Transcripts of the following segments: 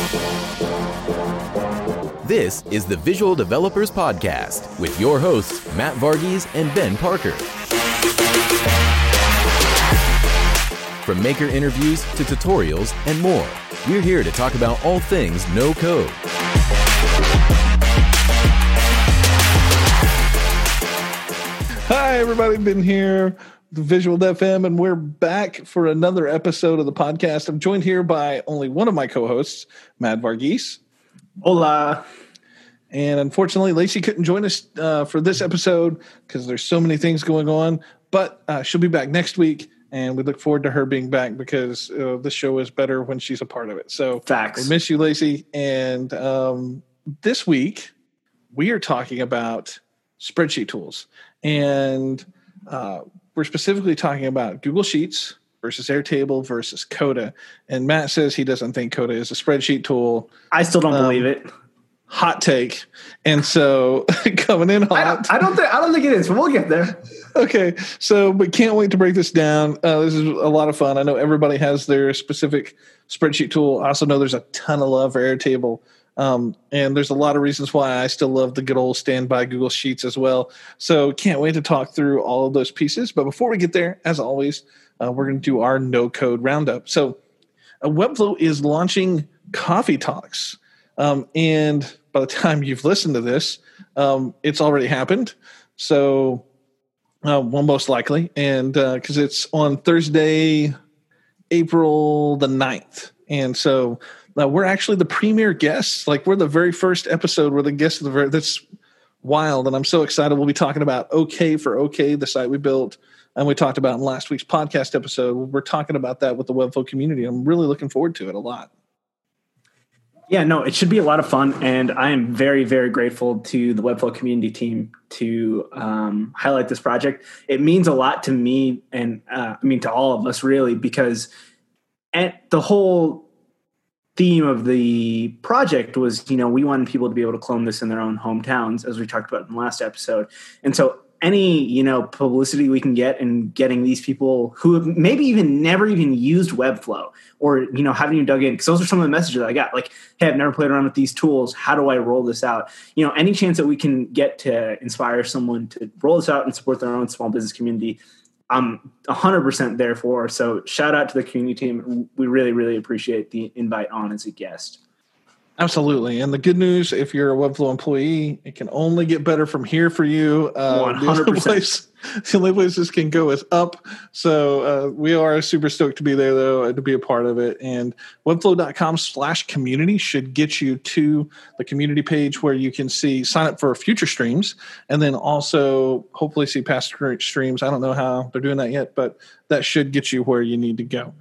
This is the Visual Developers Podcast with your hosts, Matt Varghese and Ben Parker. From maker interviews to tutorials and more, we're here to talk about all things no code. Hi, everybody. Ben here, the Visual FM, and we're back for another episode of the podcast. I'm joined here by only one of my co-hosts, Matt Varghese. Hola. And unfortunately, Lacey couldn't join us for this episode because there's so many things going on. But she'll be back next week, and we look forward to her being back because the show is better when she's a part of it. So Facts. We miss you, Lacey. And this week, we are talking about spreadsheet tools. And we're specifically talking about Google Sheets versus Airtable versus Coda. And Matt says he doesn't think Coda is a spreadsheet tool. I still don't believe it. Hot take. And so coming in hot. I don't think it is, but we'll get there. Okay. So, but can't wait to break this down. This is a lot of fun. I know everybody has their specific spreadsheet tool. I also know there's a ton of love for Airtable. And there's a lot of reasons why I still love the good old standby Google Sheets as well. So can't wait to talk through all of those pieces. But before we get there, as always, we're going to do our no code roundup. So Webflow is launching Coffee Talks. And by the time you've listened to this, it's already happened. So, well, most likely. And because it's on Thursday, April the 9th. And so we're actually the premier guests. Like, we're the very first episode. We're the guests of that's wild. And I'm so excited. We'll be talking about OK for OK, the site we built. And we talked about in last week's podcast episode. We're talking about that with the Webflow community. I'm really looking forward to it a lot. Yeah, no, it should be a lot of fun, and I am very, very grateful to the Webflow community team to highlight this project. It means a lot to me and to all of us, really, because the whole theme of the project was, we wanted people to be able to clone this in their own hometowns, as we talked about in the last episode. And so any, publicity we can get in getting these people who have maybe even never even used Webflow or, haven't even dug in, because those are some of the messages that I got. Like, hey, I've never played around with these tools. How do I roll this out? Any chance that we can get to inspire someone to roll this out and support their own small business community, I'm 100% there for. So shout out to the community team. We really, really appreciate the invite on as a guest. Absolutely. And the good news, if you're a Webflow employee, it can only get better from here for you. 100%. The only place this can go is up. So we are super stoked to be there, though, and to be a part of it. And webflow.com/community should get you to the community page where you can sign up for future streams, and then also hopefully see past streams. I don't know how they're doing that yet, but that should get you where you need to go.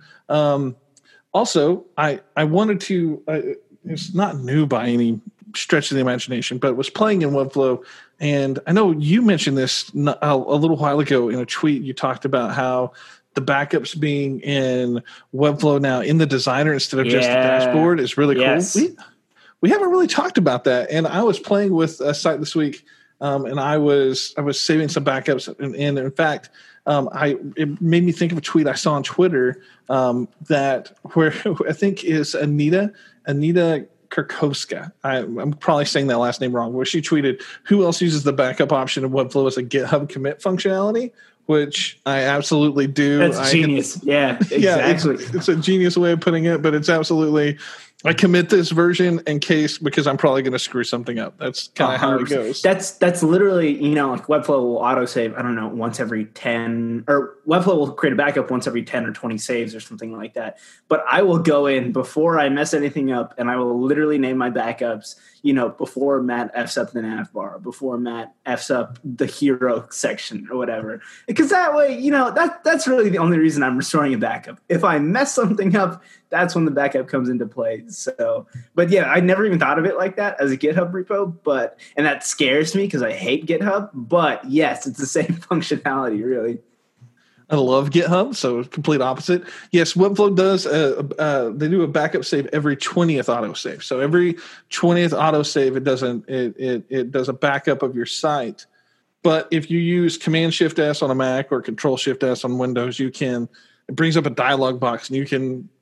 Also, I wanted to... it's not new by any stretch of the imagination, but was playing in Webflow. And I know you mentioned this a little while ago in a tweet. You talked about how the backups being in Webflow now in the designer instead of just the dashboard is really cool. We haven't really talked about that. And I was playing with a site this week, and I was saving some backups. And in fact, it made me think of a tweet I saw on Twitter that where I think is Anita Kirkowska. I'm probably saying that last name wrong, where she tweeted, who else uses the backup option of Webflow as a GitHub commit functionality, which I absolutely do. That's genius. Yeah, exactly. Yeah, it's a genius way of putting it, but it's absolutely... I commit this version in case, because I'm probably going to screw something up. That's kind of how it goes. That's literally, like Webflow will autosave, I don't know, once every 10, or Webflow will create a backup once every 10 or 20 saves or something like that. But I will go in before I mess anything up, and I will literally name my backups, before Matt F's up the nav bar, before Matt F's up the hero section or whatever. Because that way, that's really the only reason I'm restoring a backup. If I mess something up, that's when the backup comes into play. So, but yeah, I never even thought of it like that as a GitHub repo, and that scares me because I hate GitHub, but yes, it's the same functionality, really. I love GitHub, so complete opposite. Yes, Webflow does, they do a backup save every 20th autosave. So every 20th autosave, it does a backup of your site. But if you use Command-Shift-S on a Mac or Control-Shift-S on Windows, it brings up a dialog box, and you can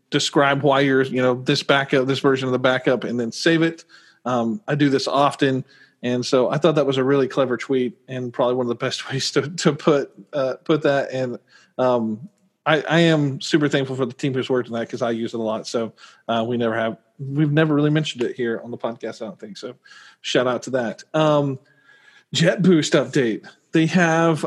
describe why you're, this version of the backup, and then save it. I do this often. And so I thought that was a really clever tweet and probably one of the best ways to put that. And I am super thankful for the team who's worked on that because I use it a lot. So we've never really mentioned it here on the podcast, I don't think. So shout out to that. JetBoost update. They have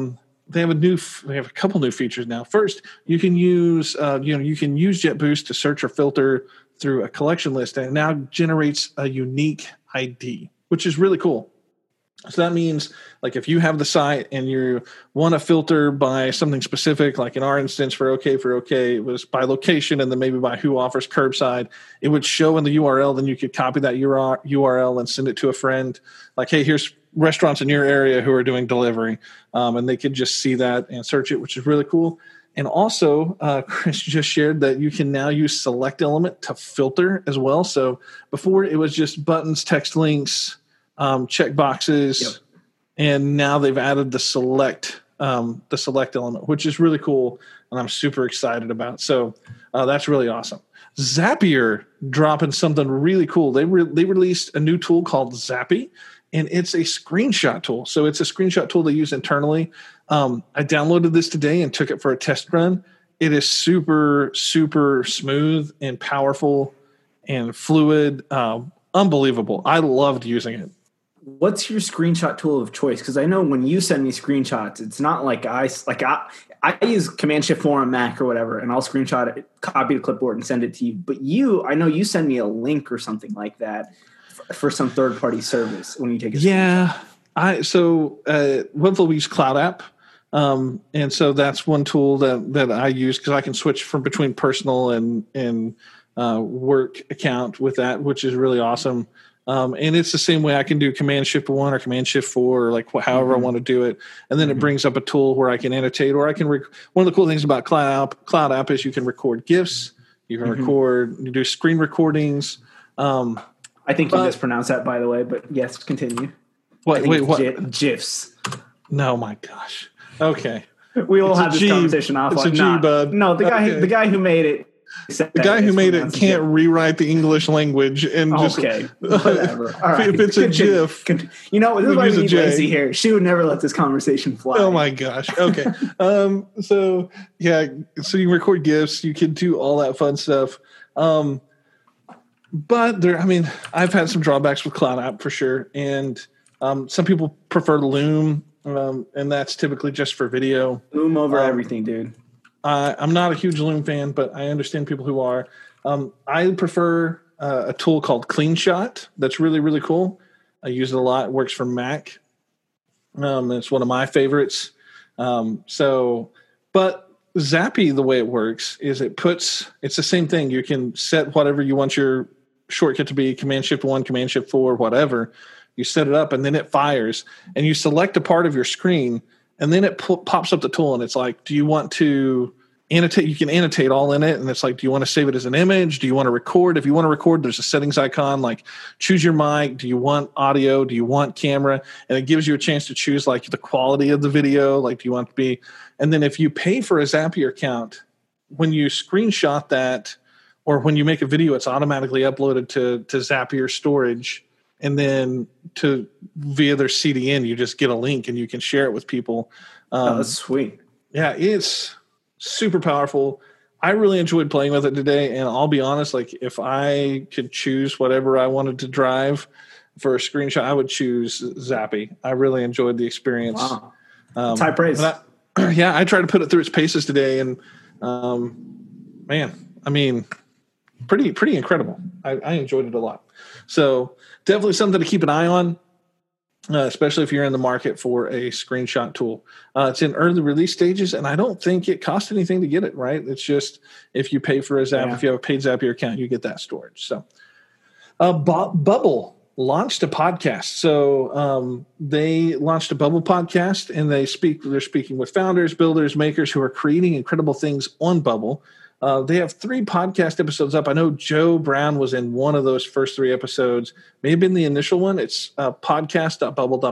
a couple new features now. First, you can use JetBoost to search or filter through a collection list, and it now generates a unique ID, which is really cool. So that means, like, if you have the site and you want to filter by something specific, like in our instance for OK, it was by location and then maybe by who offers curbside, it would show in the URL. Then you could copy that URL and send it to a friend. Like, hey, here's restaurants in your area who are doing delivery. And they could just see that and search it, which is really cool. And also, Chris just shared that you can now use select element to filter as well. So before it was just buttons, text links, check boxes, yep. And now they've added the select element, which is really cool, and I'm super excited about. So that's really awesome. Zapier dropping something really cool. They released a new tool called Zappy, and it's a screenshot tool. So it's a screenshot tool they use internally. I downloaded this today and took it for a test run. It is super, super smooth and powerful and fluid. Unbelievable. I loved using it. What's your screenshot tool of choice? Because I know when you send me screenshots, it's not like I use Command-Shift-4 on Mac or whatever, and I'll screenshot it, copy the clipboard, and send it to you. But I know you send me a link or something like that for some third-party service when you take a screenshot. Yeah. Webflow, we use Cloud App. And so that's one tool that I use because I can switch from between personal and work account with that, which is really awesome. And it's the same way I can do Command-Shift-1 or Command-Shift-4 or like however I want to do it. And then it brings up a tool where I can annotate, or I can one of the cool things about Cloud App is you can record GIFs, you can you do screen recordings. I think you mispronounced that, by the way, but yes, continue. What? GIFs. No, my gosh. Okay. We will have this conversation offline. It's a G, bud. No, the guy who made it. The guy who made it can't rewrite the English language and whatever. All right. If it's a GIF, this is why we need Lacey here. She would never let this conversation fly. Oh my gosh. Okay. So you can record GIFs, you can do all that fun stuff. But I've had some drawbacks with Cloud App for sure, and some people prefer Loom, and that's typically just for video. Loom over everything, dude. I'm not a huge Loom fan, but I understand people who are. I prefer a tool called CleanShot. That's really, really cool. I use it a lot. It works for Mac. It's one of my favorites. But Zappy, the way it works is it's the same thing. You can set whatever you want your shortcut to be, Command-Shift-1, Command-Shift-4, whatever. You set it up, and then it fires. And you select a part of your screen, and then it pops up the tool, and it's like, do you want to annotate? You can annotate all in it, and it's like, do you want to save it as an image? Do you want to record? If you want to record, there's a settings icon, like choose your mic. Do you want audio? Do you want camera? And it gives you a chance to choose like the quality of the video. Like, do you want to be? And then if you pay for a Zapier account, when you screenshot that, or when you make a video, it's automatically uploaded to Zapier storage. And then via their CDN, you just get a link and you can share it with people. That's sweet. Yeah, it's super powerful. I really enjoyed playing with it today. And I'll be honest, like if I could choose whatever I wanted to drive for a screenshot, I would choose Zappy. I really enjoyed the experience. Wow. High praise. I tried to put it through its paces today. And pretty incredible. I enjoyed it a lot. So definitely something to keep an eye on, especially if you're in the market for a screenshot tool. It's in early release stages, and I don't think it costs anything to get it, right? It's just if you pay for a Zap, if you have a paid Zapier account, you get that storage. So Bubble launched a podcast. So they launched a Bubble podcast, and they're speaking with founders, builders, makers who are creating incredible things on Bubble. They have 3 podcast episodes up. I know Joe Brown was in one of those first 3 episodes. May have been the initial one. It's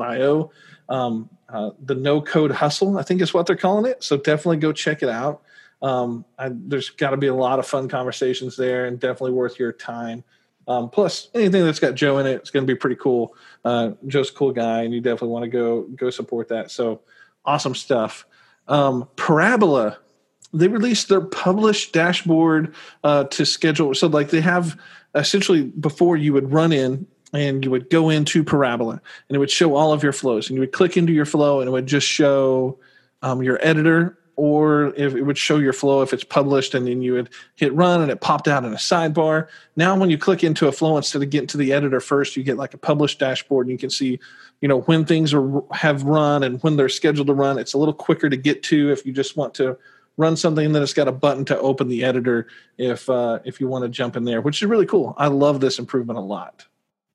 podcast.bubble.io. The No Code Hustle, I think is what they're calling it. So definitely go check it out. There's got to be a lot of fun conversations there, and definitely worth your time. Plus, anything that's got Joe in it, it's going to be pretty cool. Joe's a cool guy, and you definitely want to go support that. So awesome stuff. Parabola, they released their published dashboard to schedule. So like they have essentially before you would run in and you would go into Parabola and it would show all of your flows, and you would click into your flow and it would just show your editor, or if it would show your flow if it's published, and then you would hit run and it popped out in a sidebar. Now, when you click into a flow, instead of getting to the editor first, you get like a published dashboard, and you can see, when things have run and when they're scheduled to run. It's a little quicker to get to if you just want to run something. Then it's got a button to open the editor if you want to jump in there, which is really cool. I love this improvement a lot.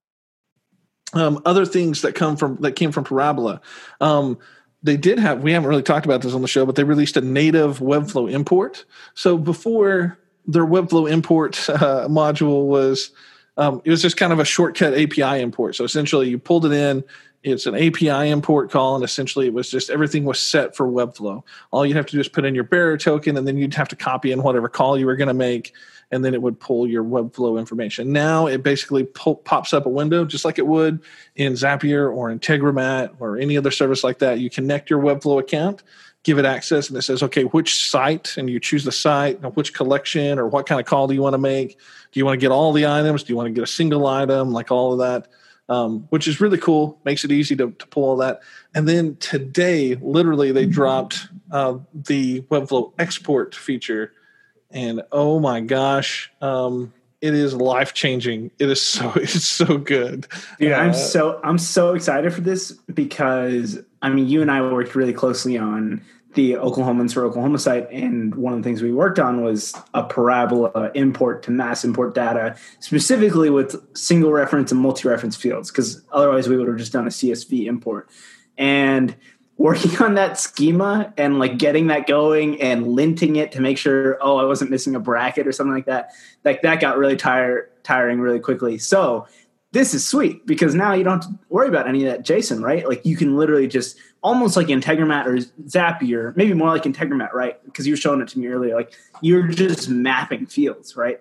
Other things that came from Parabola. They did have, we haven't really talked about this on the show, but they released a native Webflow import. So before, their Webflow import module was, it was just kind of a shortcut API import. So essentially you pulled it in, it's an API import call, and essentially it was just everything was set for Webflow. All you have to do is put in your bearer token, and then you'd have to copy in whatever call you were going to make, and then it would pull your Webflow information. Now it basically pops up a window just like it would in Zapier or Integromat or any other service like that. You connect your Webflow account, give it access, and it says, okay, which site, and you choose the site, which collection, or what kind of call do you want to make? Do you want to get all the items? Do you want to get a single item, like all of that? Which is really cool, makes it easy to pull all that. And then today, literally, they dropped the Webflow export feature. And oh my gosh, it is life changing. It's so good. Dude, I'm so excited for this because you and I worked really closely on the Oklahomans for Oklahoma site, and one of the things we worked on was a Parabola import to mass import data, specifically with single reference and multi-reference fields, because otherwise we would have just done a CSV import. And working on that schema and like getting that going and linting it to make sure, I wasn't missing a bracket or something like that. Like that got really tiring really quickly. So this is sweet because now you don't have to worry about any of that JSON, right? Like you can literally just almost like Integromat or Zapier, maybe more like Integromat, right? Because you were showing it to me earlier. Like you're just mapping fields, right?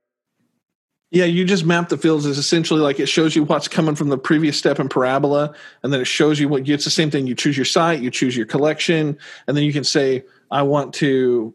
Yeah, you just map the fields. Is essentially like it shows you what's coming from the previous step in Parabola, and then it shows you it's the same thing. You choose your site, you choose your collection, and then you can say, I want to,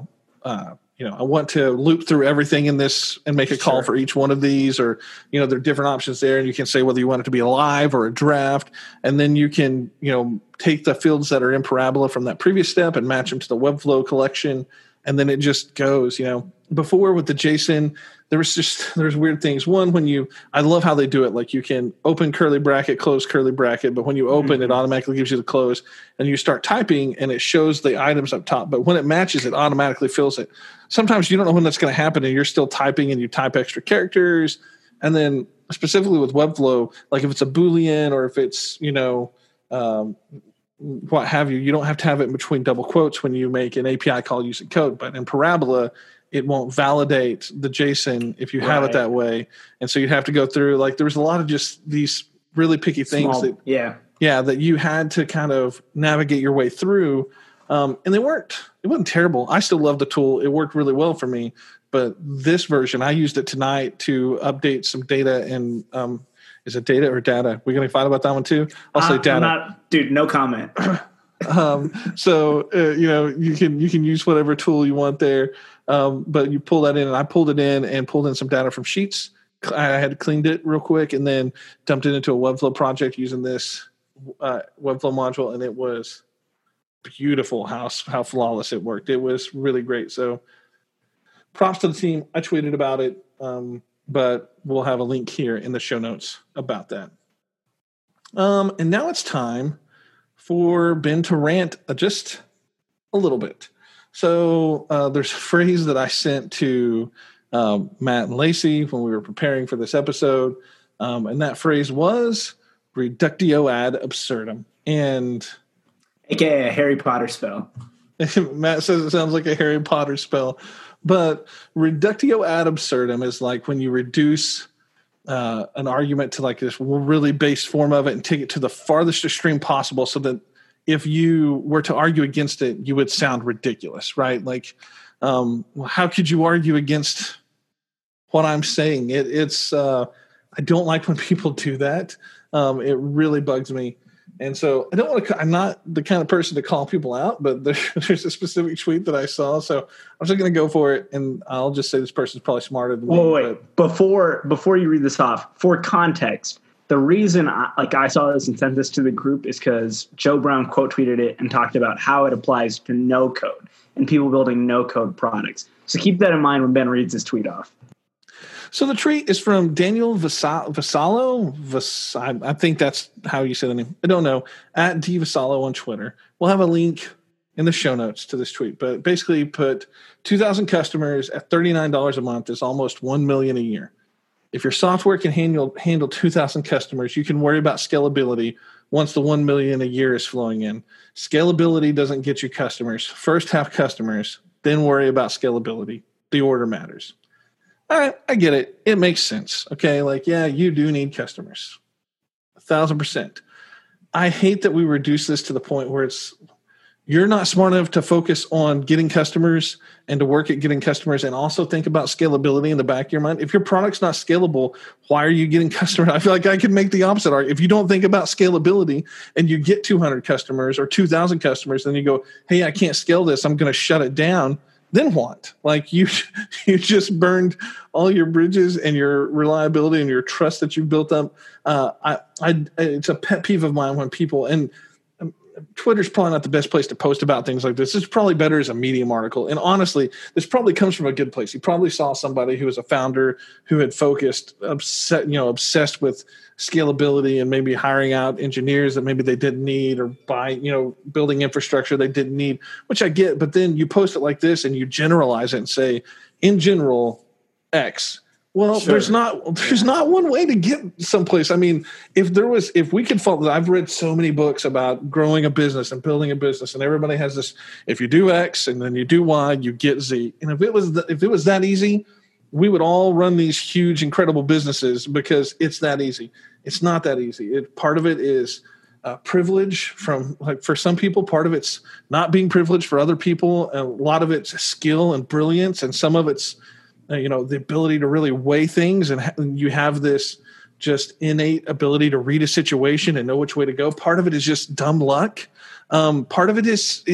I want to loop through everything in this and make a call for each one of these, or, there are different options there. And you can say whether you want it to be a live or a draft. And then you can, take the fields that are in Parabola from that previous step and match them to the Webflow collection. And then it just goes, before with the JSON, there's weird things. One, I love how they do it. Like you can open curly bracket, close curly bracket, but when you open, it automatically gives you the close, and you start typing and it shows the items up top. But when it matches, it automatically fills it. Sometimes you don't know when that's going to happen, and you're still typing and you type extra characters. And then specifically with Webflow, like if it's a Boolean or if it's, what have you, you don't have to have it in between double quotes when you make an API call using code. But in Parabola, it won't validate the JSON if you have it that way. And so you'd have to go through, like, there was a lot of just these really picky things that you had to kind of navigate your way through. And it wasn't terrible. I still love the tool. It worked really well for me. But this version, I used it tonight to update some data and, is it data or data? We're going to fight about that one too. I'll say data. No comment. So you can use whatever tool you want there, but you pull that in, and I pulled it in and pulled in some data from Sheets. I had cleaned it real quick and then dumped it into a Webflow project using this Webflow module, and it was beautiful how flawless it worked. It was really great. So props to the team. I tweeted about it. But we'll have a link here in the show notes about that. And now it's time for Ben to rant just a little bit. So there's a phrase that I sent to Matt and Lacey when we were preparing for this episode, and that phrase was reductio ad absurdum. And AKA a Harry Potter spell. Matt says it sounds like a Harry Potter spell. But reductio ad absurdum is like when you reduce an argument to like this really base form of it and take it to the farthest extreme possible so that if you were to argue against it, you would sound ridiculous, right? Like, how could you argue against what I'm saying? I don't like when people do that. It really bugs me. And so I'm not the kind of person to call people out, but there's a specific tweet that I saw. So I'm just going to go for it. And I'll just say this person's probably smarter than me. Wait. Before you read this off, for context, the reason I saw this and sent this to the group is because Joe Brown quote tweeted it and talked about how it applies to no code and people building no code products. So keep that in mind when Ben reads this tweet off. So the tweet is from Daniel Vassallo. I think that's how you say the name. I don't know. At @dvassallo on Twitter. We'll have a link in the show notes to this tweet. But basically put 2,000 customers at $39 a month is almost $1 million a year. If your software can handle 2,000 customers, you can worry about scalability once the $1 million a year is flowing in. Scalability doesn't get you customers. First have customers, then worry about scalability. The order matters. All right, I get it. It makes sense. Okay, like, yeah, you do need customers. 1,000%. I hate that we reduce this to the point where you're not smart enough to focus on getting customers and to work at getting customers and also think about scalability in the back of your mind. If your product's not scalable, why are you getting customers? I feel like I could make the opposite argument. If you don't think about scalability and you get 200 customers or 2,000 customers, then you go, hey, I can't scale this. I'm going to shut it down. Then what? Like you just burned all your bridges and your reliability and your trust that you've built up. It's a pet peeve of mine when people, and Twitter's probably not the best place to post about things like this. It's probably better as a Medium article. And honestly, this probably comes from a good place. You probably saw somebody who was a founder who had focused, obsessed with scalability and maybe hiring out engineers that maybe they didn't need, or building infrastructure they didn't need, which I get. But then you post it like this and you generalize it and say, in general, X. Well, sure. There's not one way to get someplace. I mean, if we could follow, I've read so many books about growing a business and building a business, and everybody has this, if you do X and then you do Y, you get Z. And if it was that easy, we would all run these huge, incredible businesses because it's that easy. It's not that easy. Part of it is privilege for some people. Part of it's not being privileged for other people. A lot of it's skill and brilliance, and some of it's the ability to really weigh things, and you have this just innate ability to read a situation and know which way to go. Part of it is just dumb luck. Part of it is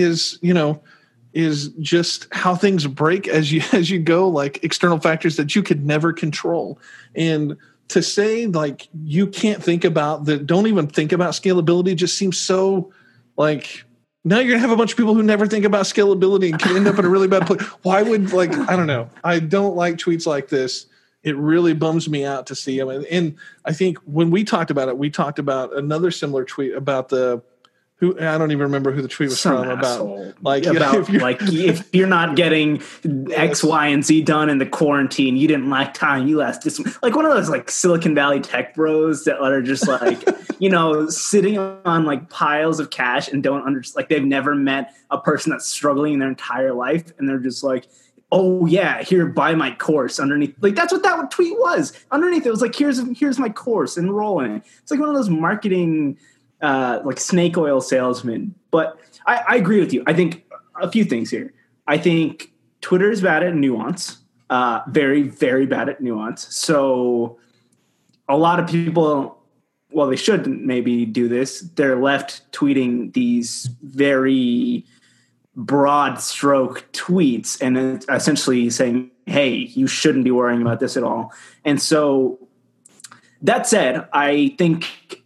just how things break as you go, like external factors that you could never control. And to say like you can't think about that, don't even think about scalability, just seems so like. Now you're going to have a bunch of people who never think about scalability and can end up in a really bad place. Why would, I don't know. I don't like tweets like this. It really bums me out to see them. And I think when we talked about it, we talked about another similar tweet about I don't even remember who the tweet was from asshole. If you're not getting X, Y, and Z done in the quarantine, you didn't lack time. You last this like one of those like Silicon Valley tech bros that are just like sitting on like piles of cash and don't understand. Like they've never met a person that's struggling in their entire life, and they're just like, oh yeah, here, buy my course. Underneath, like that's what that tweet was. Underneath it was like, here's my course, enroll in it. It's like one of those marketing. Like snake oil salesman. But I agree with you. I think a few things here. I think Twitter is bad at nuance, very, very bad at nuance. So a lot of people, well, they shouldn't maybe do this. They're left tweeting these very broad stroke tweets and essentially saying, hey, you shouldn't be worrying about this at all. And so that said, I think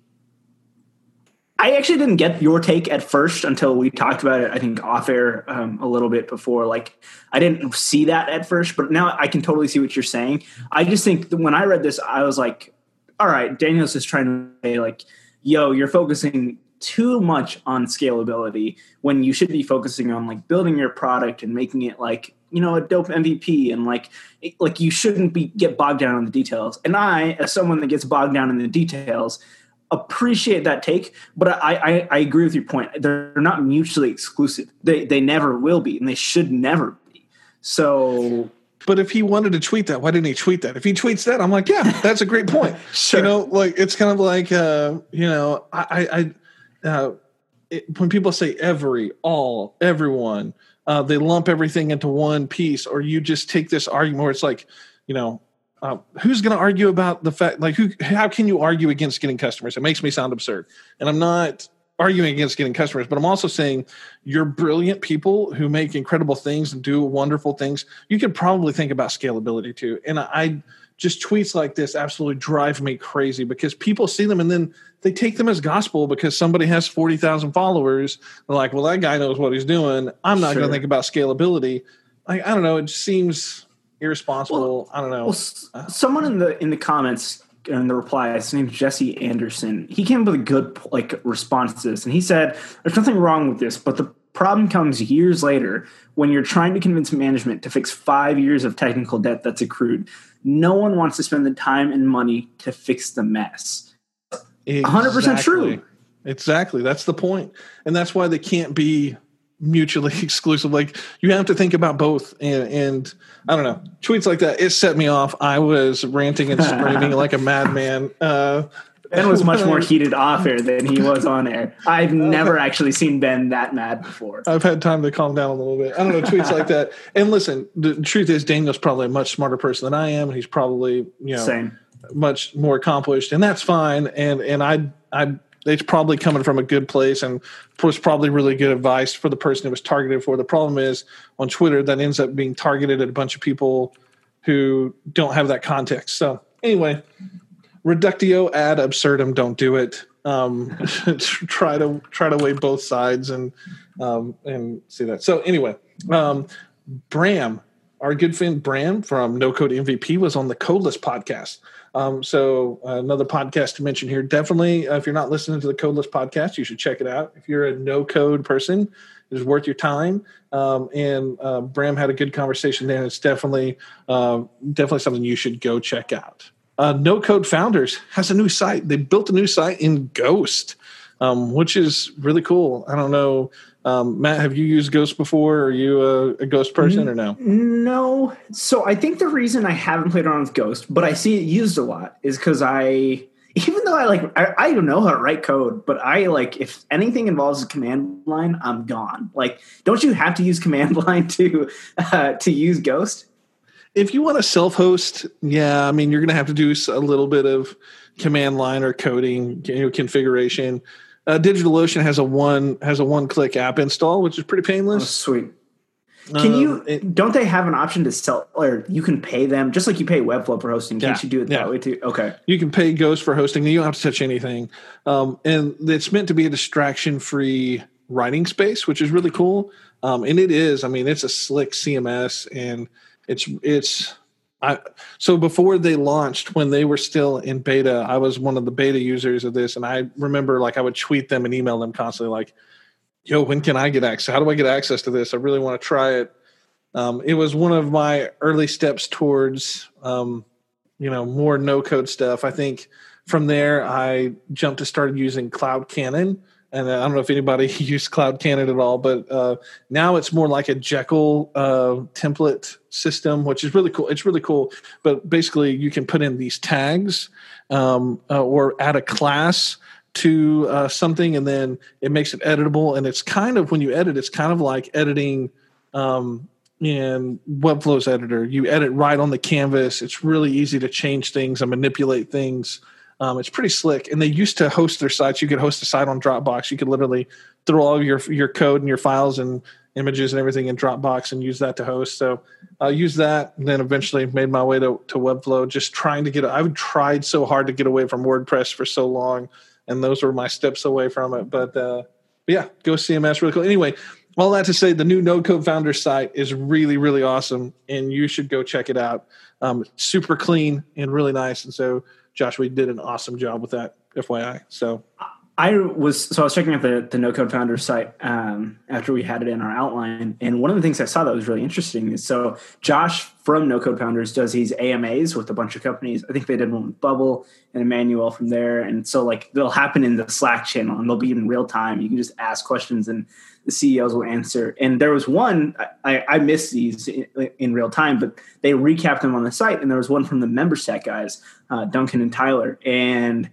I actually didn't get your take at first until we talked about it, I think, off air a little bit before. Like, I didn't see that at first, but now I can totally see what you're saying. I just think that when I read this, I was like, all right, Daniel's just trying to say, like, yo, you're focusing too much on scalability when you should be focusing on, like, building your product and making it, like, a dope MVP, and, like you shouldn't get bogged down in the details. And I, as someone that gets bogged down in the details, appreciate that take, but I agree with your point. They're not mutually exclusive. They never will be, and they should never be. So, but if he wanted to tweet that, why didn't he tweet that? If he tweets that, I'm like, yeah, that's a great point. Sure. Like it's kind of like when people say everyone, they lump everything into one piece, or you just take this argument where it's like, who's going to argue about the fact, like, how can you argue against getting customers? It makes me sound absurd. And I'm not arguing against getting customers, but I'm also saying you're brilliant people who make incredible things and do wonderful things. You could probably think about scalability too. And I just tweets like this absolutely drive me crazy because people see them and then they take them as gospel because somebody has 40,000 followers. They're like, well, that guy knows what he's doing. I'm not going to think about scalability. I don't know. It just seems irresponsible. I don't know. Well, someone in the comments in the reply, his name's Jesse Anderson. He came up with a good response to this, and he said, "There's nothing wrong with this, but the problem comes years later when you're trying to convince management to fix 5 years of technical debt that's accrued. No one wants to spend the time and money to fix the mess." 100% true. Exactly. That's the point, and that's why they can't be mutually exclusive. Like, you have to think about both. And I don't know, tweets like that, it set me off. I was ranting and screaming like a madman. Ben was much more heated off air than he was on air. I've never actually seen Ben that mad before. I've had time to calm down a little bit. I don't know, tweets like that. And listen, the truth is Daniel's probably a much smarter person than I am. And he's probably, Same. much more accomplished, and that's fine. And I it's probably coming from a good place and was probably really good advice for the person it was targeted for. The problem is on Twitter that ends up being targeted at a bunch of people who don't have that context. So anyway, reductio ad absurdum, don't do it. Try to weigh both sides and see that. So anyway, Bram, our good friend Bram from No Code MVP was on the Codeless podcast. So another podcast to mention here. Definitely, if you're not listening to the Codeless podcast, you should check it out. If you're a no-code person, it's worth your time. And Bram had a good conversation there. It's definitely something you should go check out. No Code Founders has a new site. They built a new site in Ghost, which is really cool. I don't know. Matt, have you used Ghost before? Are you a Ghost person or no? No. So I think the reason I haven't played around with Ghost, but I see it used a lot, is because I don't know how to write code, but if anything involves a command line, I'm gone. Like, don't you have to use command line to use Ghost? If you want to self-host, yeah, I mean, you're going to have to do a little bit of command line or coding, configuration. DigitalOcean has a one-click app install, which is pretty painless. Oh, sweet. Don't they have an option to sell, or you can pay them just like you pay Webflow for hosting? Can't you do it that way too? Okay. You can pay Ghost for hosting. You don't have to touch anything. And it's meant to be a distraction-free writing space, which is really cool. And it is. I mean, it's a slick CMS, and so before they launched, when they were still in beta, I was one of the beta users of this. And I remember I would tweet them and email them constantly like, yo, when can I get access? How do I get access to this? I really want to try it. It was one of my early steps towards, more no code stuff. I think from there, I jumped to started using Cloud Cannon. And I don't know if anybody used Cloud Cannon at all, but now it's more like a Jekyll template system, which is really cool. It's really cool. But basically, you can put in these tags or add a class to something, and then it makes it editable. And it's kind of, when you edit, it's kind of like editing in Webflow's editor. You edit right on the canvas. It's really easy to change things and manipulate things. It's pretty slick. And they used to host their sites. You could host a site on Dropbox. You could literally throw all of your code and your files and images and everything in Dropbox and use that to host. So I used that, and then eventually made my way to Webflow, just trying to get – I've tried so hard to get away from WordPress for so long, and those were my steps away from it. But yeah, Ghost CMS, really cool. Anyway, all that to say, the new No Code Founders site is really, really awesome, and you should go check it out. It's super clean and really nice. And so – Josh, we did an awesome job with that, FYI. So I was checking out the No Code Founders site after we had it in our outline, and one of the things I saw that was really interesting is, so Josh from No Code Founders does these AMAs with a bunch of companies. I think they did one with Bubble and Emmanuel from there, and so they'll happen in the Slack channel, and they'll be in real time. You can just ask questions, and the CEOs will answer. And there was one, I missed these in real time, but they recapped them on the site, and there was one from the MemberStack guys, Duncan and Tyler, and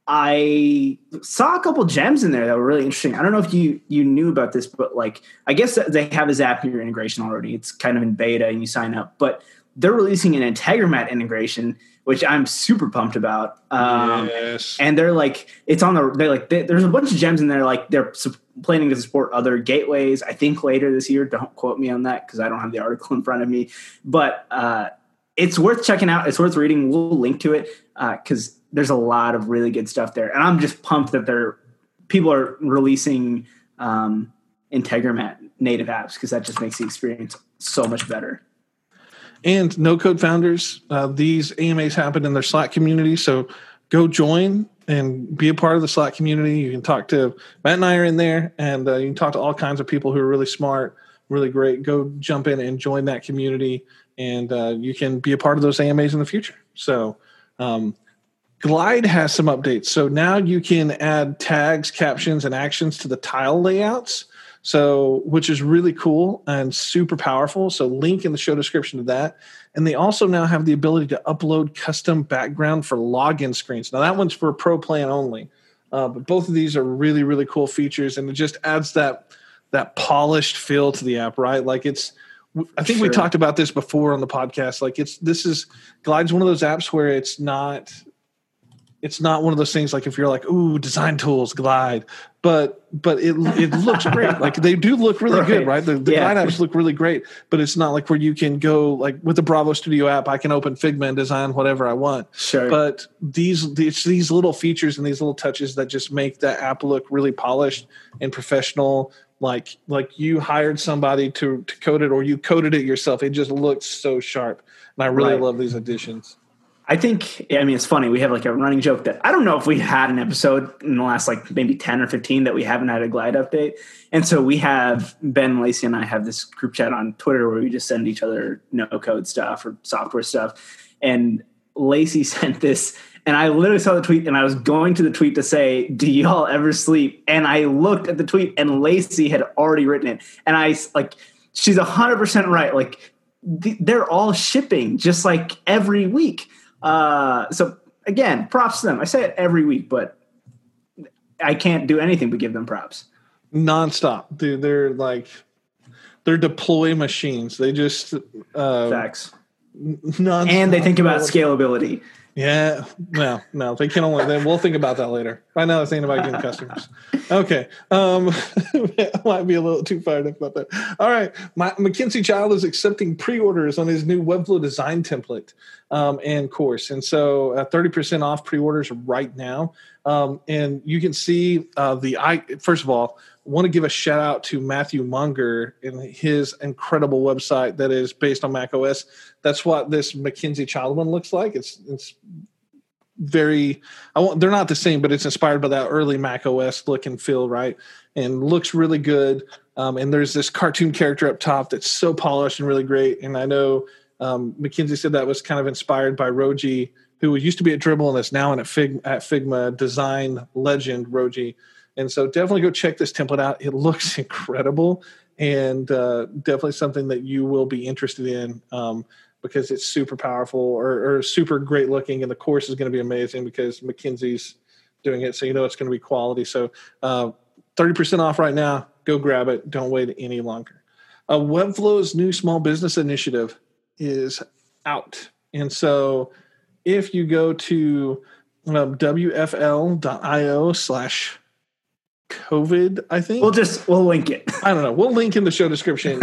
I saw a couple gems in there that were really interesting. I don't know if you knew about this, but like, I guess they have a Zapier integration already. It's kind of in beta and you sign up, but they're releasing an Integromat integration, which I'm super pumped about. Yes. And they're like, there's a bunch of gems in there. Like they're planning to support other gateways, I think later this year. Don't quote me on that, cause I don't have the article in front of me, but, it's worth checking out. It's worth reading. We'll link to it. Cause there's a lot of really good stuff there. And I'm just pumped that people are releasing Integromat native apps, because that just makes the experience so much better. And No Code Founders, these AMAs happen in their Slack community. So go join and be a part of the Slack community. You can talk to Matt and I are in there, and you can talk to all kinds of people who are really smart, really great. Go jump in and join that community, and you can be a part of those AMAs in the future. So Glide has some updates. So now you can add tags, captions, and actions to the tile layouts. So, which is really cool and super powerful. So link in the show description to that. And they also now have the ability to upload custom background for login screens. Now that one's for a pro plan only. But both of these are really, really cool features. And it just adds that polished feel to the app, right? Like I think we talked about this before on the podcast. Like Glide's one of those apps where it's not one of those things like if you're like, ooh, design tools, Glide, but it looks great. Like they do look really good, right? The Glide apps look really great, but it's not like where you can go like with the Bravo Studio app, I can open Figma and design whatever I want. Sure. But these little features and these little touches that just make that app look really polished and professional. Like you hired somebody to code it, or you coded it yourself. It just looks so sharp. And I really love these additions. I think, it's funny. We have like a running joke that I don't know if we had an episode in the last like maybe 10 or 15 that we haven't had a Glide update. And so we have, Ben, Lacey, and I have this group chat on Twitter where we just send each other no code stuff or software stuff. And Lacey sent this, and I literally saw the tweet, and I was going to the tweet to say, do y'all ever sleep? And I looked at the tweet, and Lacey had already written it. And she's 100% right. Like they're all shipping just like every week. So again, props to them. I say it every week, but I can't do anything but give them props. Nonstop, dude. They're deploy machines. They just facts. Nonstop. And they think about scalability. Yeah, no, they can only. We'll think about that later. Right now, I was thinking about getting customers. Okay, I might be a little too fired up about that. All right, Mackenzie Child is accepting pre-orders on his new Webflow design template and course, and so 30% off pre-orders right now. And you can see first of all, I want to give a shout out to Matthew Munger and his incredible website that is based on macOS. That's what this Mackenzie Child one looks like. It's very, they're not the same, but it's inspired by that early macOS look and feel, right? And looks really good. And there's this cartoon character up top that's so polished and really great. And I know Mackenzie said that was kind of inspired by Roji, who used to be at Dribbble and is now at Figma, design legend Roji. And so definitely go check this template out. It looks incredible, and definitely something that you will be interested in because it's super powerful or super great looking, and the course is going to be amazing because Mackenzie's doing it, so you know it's going to be quality. So 30% off right now. Go grab it. Don't wait any longer. Webflow's new small business initiative is out. And so if you go to wfl.io/COVID, I think. We'll link it. I don't know. We'll link in the show description.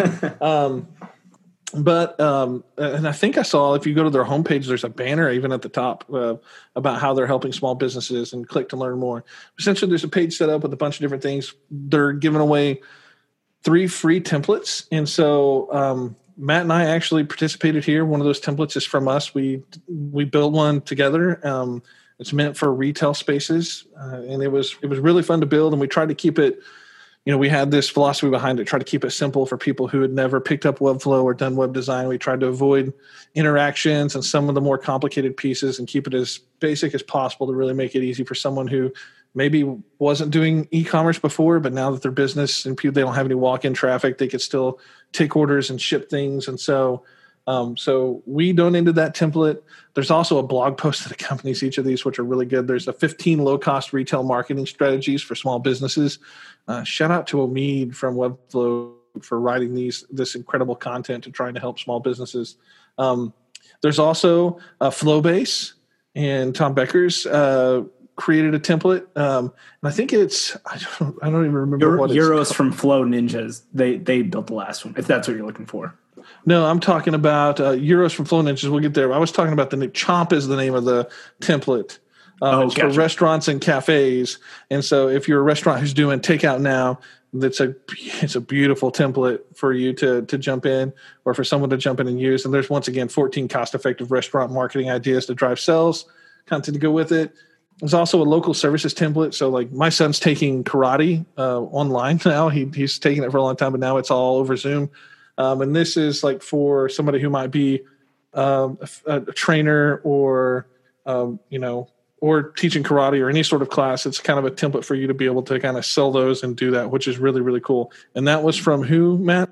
But and I think I saw if you go to their homepage, there's a banner even at the top about how they're helping small businesses, and click to learn more. Essentially, there's a page set up with a bunch of different things. They're giving away 3 free templates. And so Matt and I actually participated here. One of those templates is from us. We built one together. It's meant for retail spaces, and it was really fun to build. And we tried to keep it, we had this philosophy behind it, try to keep it simple for people who had never picked up Webflow or done web design. We tried to avoid interactions and some of the more complicated pieces and keep it as basic as possible to really make it easy for someone who maybe wasn't doing e-commerce before, but now that their business and they don't have any walk-in traffic, they could still take orders and ship things. And so So we donated that template. There's also a blog post that accompanies each of these, which are really good. There's a 15 low-cost retail marketing strategies for small businesses. Shout out to Omid from Webflow for writing this incredible content to trying to help small businesses. There's also Flowbase, and Tom Becker's created a template. And I think I don't even remember what Euros it's from Flow Ninjas. They built the last one, if that's what you're looking for. No, I'm talking about Euros from Flow Ninjas. We'll get there. I was talking about Chomp is the name of the template. It's gotcha. for restaurants and cafes. And so if you're a restaurant who's doing takeout now, it's a beautiful template for you to jump in, or for someone to jump in and use. And there's, once again, 14 cost-effective restaurant marketing ideas to drive sales, content to go with it. There's also a local services template. So like my son's taking karate online now. He's taken it for a long time, but now it's all over Zoom. And this is like for somebody who might be a trainer or, or teaching karate or any sort of class. It's kind of a template for you to be able to kind of sell those and do that, which is really, really cool. And that was from who, Matt?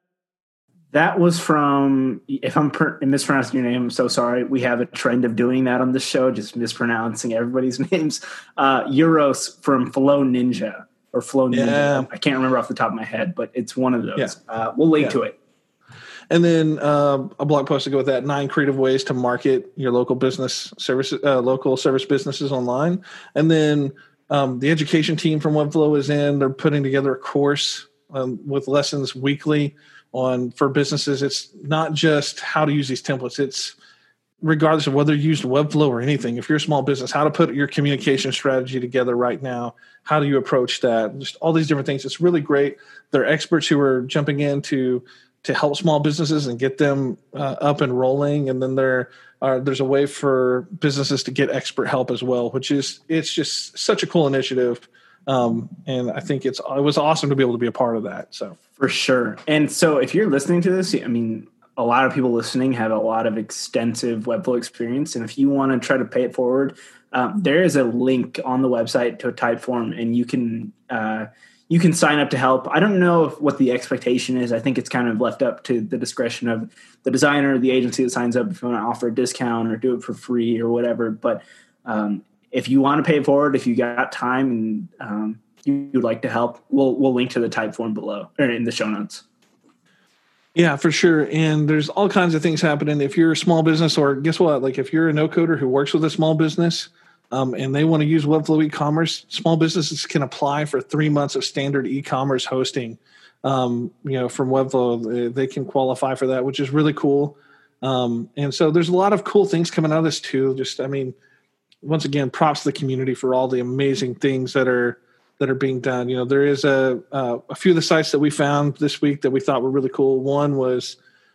That was from, if I'm mispronouncing your name, I'm so sorry. We have a trend of doing that on this show, just mispronouncing everybody's names. Euros from Flow Ninja or Flow Ninja. Yeah. I can't remember off the top of my head, but it's one of those. Yeah. We'll link to it. And then a blog post to go with that: 9 creative ways to market your local business services, local service businesses online. And then the education team from Webflow is in. They're putting together a course with lessons weekly for businesses. It's not just how to use these templates. It's regardless of whether you use Webflow or anything. If you're a small business, how to put your communication strategy together right now. How do you approach that? Just all these different things. It's really great. They're experts who are jumping in to help small businesses and get them up and rolling. And then there's a way for businesses to get expert help as well, it's just such a cool initiative. And I think it was awesome to be able to be a part of that. So for sure. And so if you're listening to this, I mean, a lot of people listening have a lot of extensive Webflow experience. And if you want to try to pay it forward, there is a link on the website to a Typeform, and you can sign up to help. I don't know what the expectation is. I think it's kind of left up to the discretion of the designer or the agency that signs up, if you want to offer a discount or do it for free or whatever. But if you want to pay it forward, if you got time and you'd like to help, we'll link to the Typeform below or in the show notes. Yeah, for sure. And there's all kinds of things happening. If you're a small business, or guess what? Like if you're a no-coder who works with a small business, and they want to use Webflow e-commerce, small businesses can apply for 3 months of standard e-commerce hosting. From Webflow, they can qualify for that, which is really cool. And so there's a lot of cool things coming out of this too. Once again, props to the community for all the amazing things that are being done. There is a few of the sites that we found this week that we thought were really cool. One was,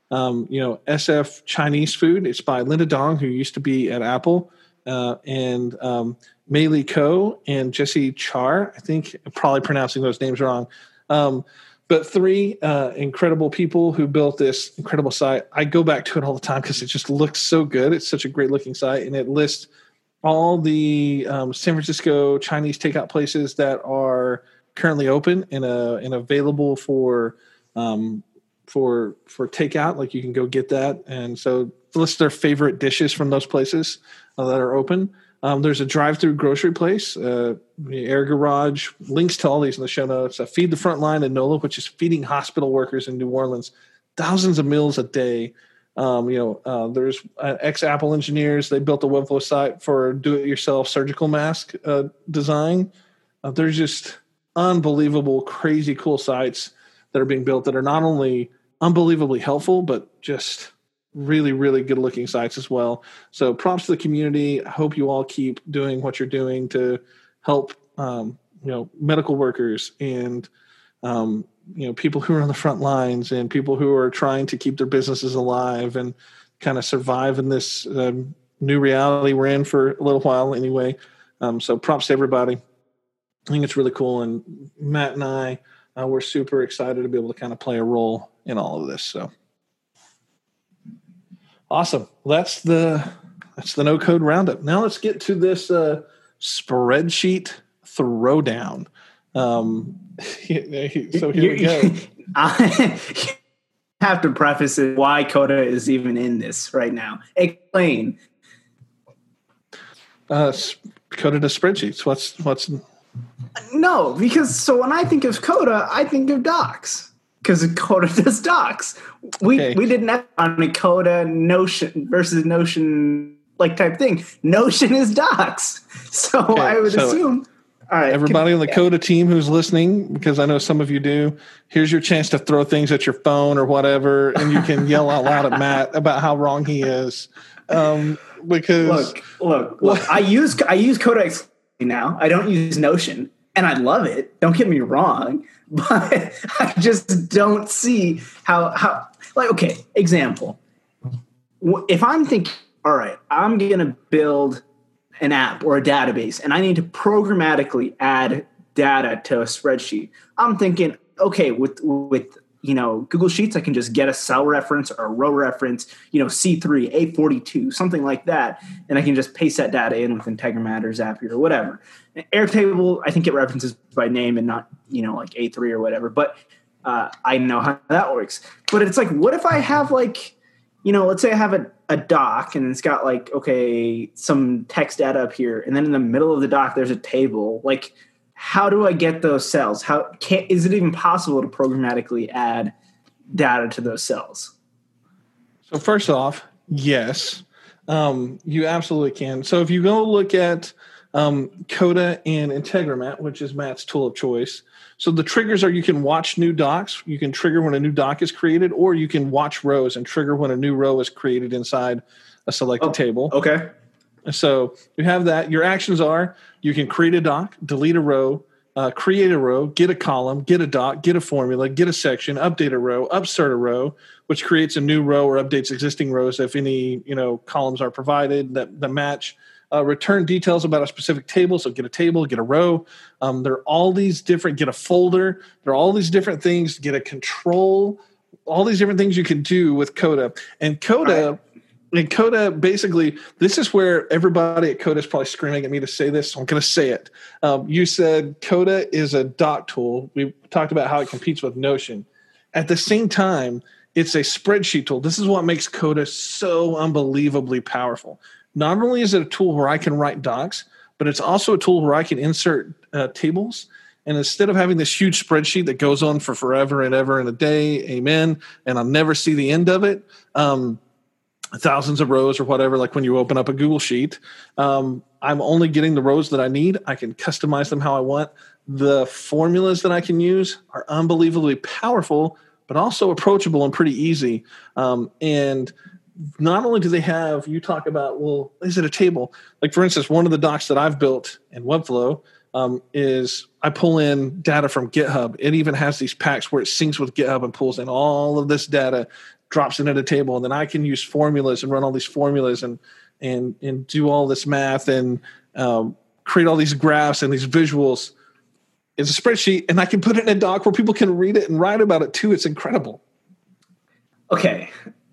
SF Chinese Food. It's by Linda Dong, who used to be at Apple. And Mei Li Ko and Jesse Char. I think I'm probably pronouncing those names wrong. But 3 incredible people who built this incredible site. I go back to it all the time because it just looks so good. It's such a great looking site, and it lists all the San Francisco Chinese takeout places that are currently open and available for takeout. Like you can go get that, and so list their favorite dishes from those places that are open. There's a drive-through grocery place, the Air Garage. Links to all these in the show notes. Feed the Frontline in NOLA, which is feeding hospital workers in New Orleans thousands of meals a day. There's ex-Apple engineers. They built a Webflow site for do-it-yourself surgical mask design. There's just unbelievable, crazy cool sites that are being built that are not only unbelievably helpful, but just really, really good looking sites as well. So props to the community. I hope you all keep doing what you're doing to help, medical workers and, people who are on the front lines and people who are trying to keep their businesses alive and kind of survive in this new reality we're in for a little while anyway. So props to everybody. I think it's really cool. And Matt and I, we're super excited to be able to kind of play a role in all of this. So awesome. That's the no code roundup. Now let's get to this spreadsheet throwdown. So here we go. have to preface it why Coda is even in this right now. Explain. Coda does spreadsheets. What's No, because so when I think of Coda, I think of docs because Coda does docs. We didn't have on a Coda Notion versus Notion like type thing. Notion is docs, so I would assume. All right, everybody on the Coda team who's listening, because I know some of you do, here's your chance to throw things at your phone or whatever, and you can yell out loud at Matt about how wrong he is. Because look, I use Coda now. I don't use Notion, and I love it. Don't get me wrong, but I just don't see how like, okay, example. If I'm thinking, all right, I'm going to build an app or a database, and I need to programmatically add data to a spreadsheet. I'm thinking, okay, with Google Sheets, I can just get a cell reference or a row reference, C3, A42, something like that, and I can just paste that data in with Integromat or Zapier or whatever. Airtable, I think it references by name and not, like A3 or whatever, but I know how that works. But it's like, what if I have let's say I have a doc and it's got some text data up here, and then in the middle of the doc there's a table. Like, how do I get those cells? Is it even possible to programmatically add data to those cells? So first off, yes, you absolutely can. So if you go look at Coda and Integromat, which is Matt's tool of choice. So the triggers are you can watch new docs. You can trigger when a new doc is created, or you can watch rows and trigger when a new row is created inside a selected table. Okay. So you have that. Your actions are you can create a doc, delete a row, create a row, get a column, get a doc, get a formula, get a section, update a row, upstart a row, which creates a new row or updates existing rows if any columns are provided that match. Return details about a specific table. So get a table, get a row. There are all these different, get a folder. There are all these different things, get a control, all these different things you can do with Coda. And Coda, basically, this is where everybody at Coda is probably screaming at me to say this. So I'm going to say it. You said Coda is a doc tool. We talked about how it competes with Notion. At the same time, it's a spreadsheet tool. This is what makes Coda so unbelievably powerful. Not only is it a tool where I can write docs, but it's also a tool where I can insert tables. And instead of having this huge spreadsheet that goes on for forever and ever and a day, amen, and I'll never see the end of it, thousands of rows or whatever, like when you open up a Google Sheet, I'm only getting the rows that I need. I can customize them how I want. The formulas that I can use are unbelievably powerful, but also approachable and pretty easy. And not only do they have, you talk about, well, is it a table? Like, for instance, one of the docs that I've built in Webflow is I pull in data from GitHub. It even has these packs where it syncs with GitHub and pulls in all of this data, drops it into a table, and then I can use formulas and run all these formulas and do all this math and create all these graphs and these visuals. It's a spreadsheet, and I can put it in a doc where people can read it and write about it too. It's incredible. Okay.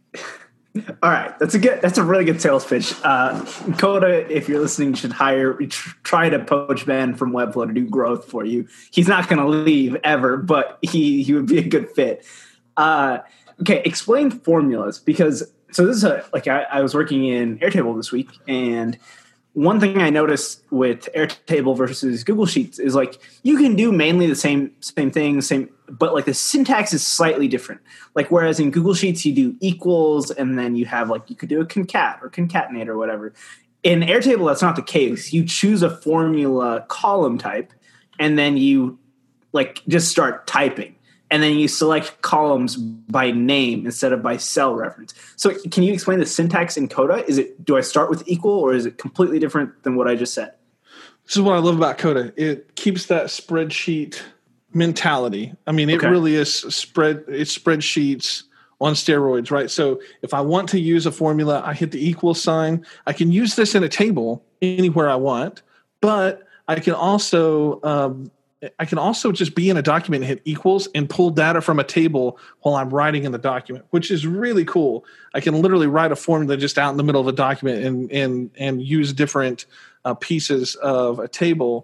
All right, that's a really good sales pitch. Coda, if you're listening, should try to poach Ben from Webflow to do growth for you. He's not going to leave ever, but he would be a good fit. Okay, explain formulas, because this is I was working in Airtable this week, and one thing I noticed with Airtable versus Google Sheets is you can do mainly the same thing, but the syntax is slightly different. Whereas in Google Sheets you do equals, and then you have you could do a concat or concatenate or whatever. In Airtable that's not the case. You choose a formula column type, and then you just start typing. And then you select columns by name instead of by cell reference. So can you explain the syntax in Coda? Do I start with equal, or is it completely different than what I just said? This is what I love about Coda. It keeps that spreadsheet mentality. I mean, it really is it's spreadsheets on steroids, right? So if I want to use a formula, I hit the equal sign. I can use this in a table anywhere I want, but I can also just be in a document and hit equals and pull data from a table while I'm writing in the document, which is really cool. I can literally write a formula just out in the middle of a document and use different pieces of a table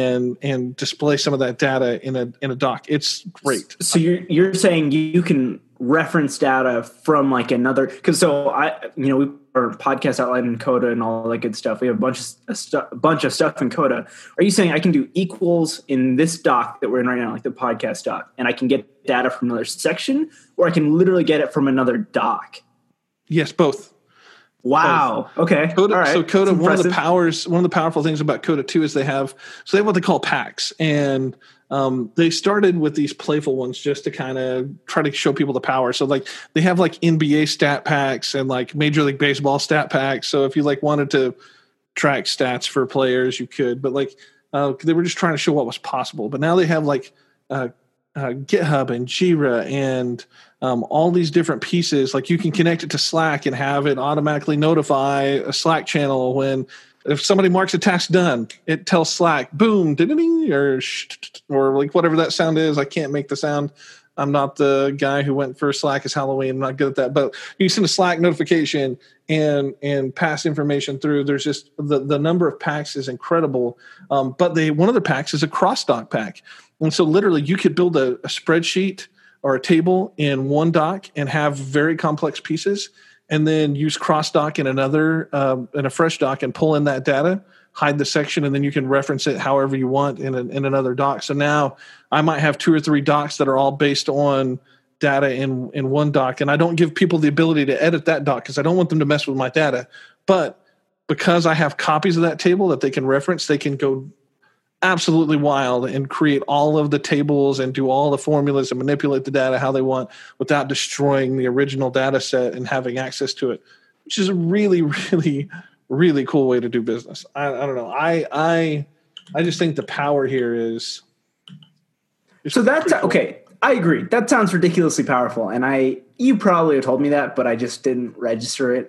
and display some of that data in a doc. It's great. So you're saying you can reference data from like another, because so we our podcast outline in Coda and all that good stuff. We have a bunch of stuff in Coda. Are you saying I can do equals in this doc that we're in right now, like the podcast doc, and I can get data from another section, or I can literally get it from another doc? Yes, both. Wow. Both. Okay. Coda, all right. So Coda, one of the powerful things about Coda 2 is they have what they call packs, and they started with these playful ones just to kind of try to show people the power. So like they have like NBA stat packs and like Major League Baseball stat packs. So if you like wanted to track stats for players, you could, but like they were just trying to show what was possible. But now they have like GitHub and Jira and all these different pieces. Like you can connect it to Slack and have it automatically notify a Slack channel when if somebody marks a task done, it tells Slack, boom, ding, or like whatever that sound is. I can't make the sound. I'm not the guy who went for Slack as Halloween. I'm not good at that. But you send a Slack notification and pass information through. There's just the number of packs is incredible. But one of the packs is a cross-doc pack. And so literally you could build a spreadsheet or a table in one doc and have very complex pieces, and then use cross-doc in in a fresh doc and pull in that data, hide the section, and then you can reference it however you want in another doc. So now I might have 2 or 3 docs that are all based on data in one doc, and I don't give people the ability to edit that doc because I don't want them to mess with my data. But because I have copies of that table that they can reference, they can go absolutely wild and create all of the tables and do all the formulas and manipulate the data how they want without destroying the original data set and having access to it, which is a really, really, really cool way to do business. I don't know. I just think the power here is so that's cool. Okay. I agree. That sounds ridiculously powerful. And you probably have told me that, but I just didn't register it.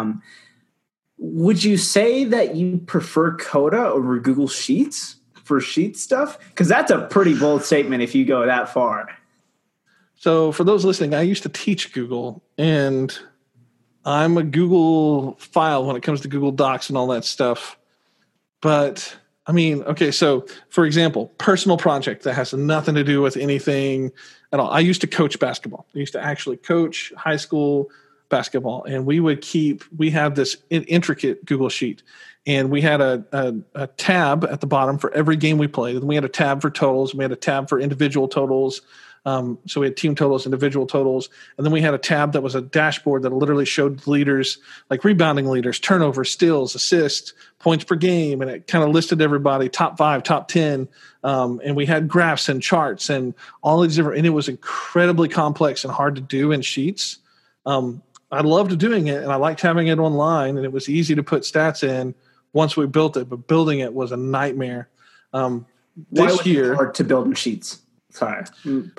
Would you say that you prefer Coda over Google Sheets for sheet stuff? Because that's a pretty bold statement if you go that far. So for those listening, I used to teach Google, and I'm a Google file when it comes to Google Docs and all that stuff. But I mean, okay, so for example, personal project that has nothing to do with anything at all. I used to coach basketball. I used to actually coach high school basketball, and we have this intricate Google sheet, and we had a tab at the bottom for every game we played. And we had a tab for totals. We had a tab for individual totals. So we had team totals, individual totals. And then we had a tab that was a dashboard that literally showed leaders, like rebounding leaders, turnovers, steals, assists, points per game. And it kind of listed everybody, top 5, top 10. And we had graphs and charts and all these different, and it was incredibly complex and hard to do in sheets. I loved doing it, and I liked having it online, and it was easy to put stats in once we built it, but building it was a nightmare. Why was it hard to build in Sheets? Sorry.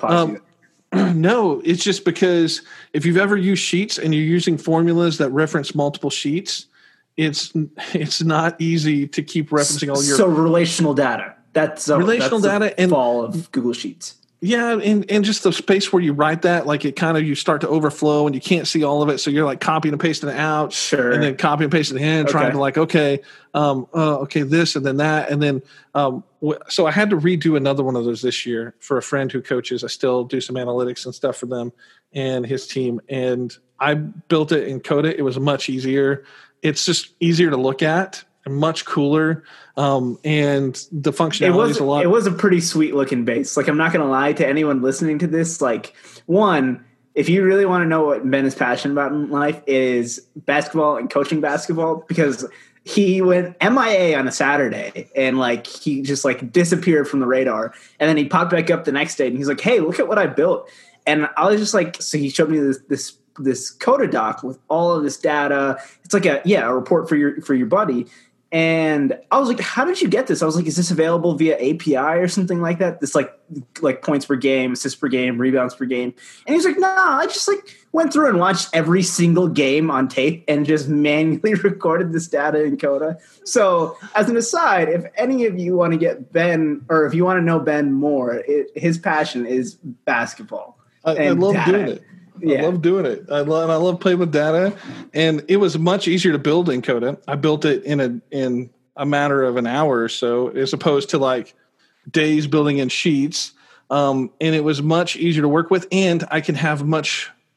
No, it's just because if you've ever used Sheets and you're using formulas that reference multiple sheets, it's not easy to keep referencing all your... So relational data. That's data and fall of Google Sheets. Yeah, and just the space where you write that, like it kind of, you start to overflow and you can't see all of it, so you're like copying and pasting it out, sure, and then copying and pasting it in, trying to like, okay, this and then that, and then so I had to redo another one of those this year for a friend who coaches. I still do some analytics and stuff for them and his team, and I built it in Coda. It was much easier. It's just easier to look at. Much cooler, and the functionality is a lot. It was a pretty sweet looking base. Like, I'm not going to lie to anyone listening to this. Like, one, if you really want to know what Ben is passionate about in life, is basketball and coaching basketball, because he went MIA on a Saturday and like he just like disappeared from the radar, and then he popped back up the next day and he's like, "Hey, look at what I built." And I was just like, so he showed me this Coda doc with all of this data. It's like a report for your buddy. And I was like, how did you get this? I was like, is this available via API or something like that? This like points per game, assists per game, rebounds per game. And he's like, I just like went through and watched every single game on tape and just manually recorded this data in Coda. So as an aside, if any of you want to get Ben, or if you want to know Ben more, his passion is basketball. I love doing it. Yeah. I love doing it. I love playing with data, and it was much easier to build in Coda. I built it in a matter of an hour or so, as opposed to like days building in Sheets. And it was much easier to work with, and I can have much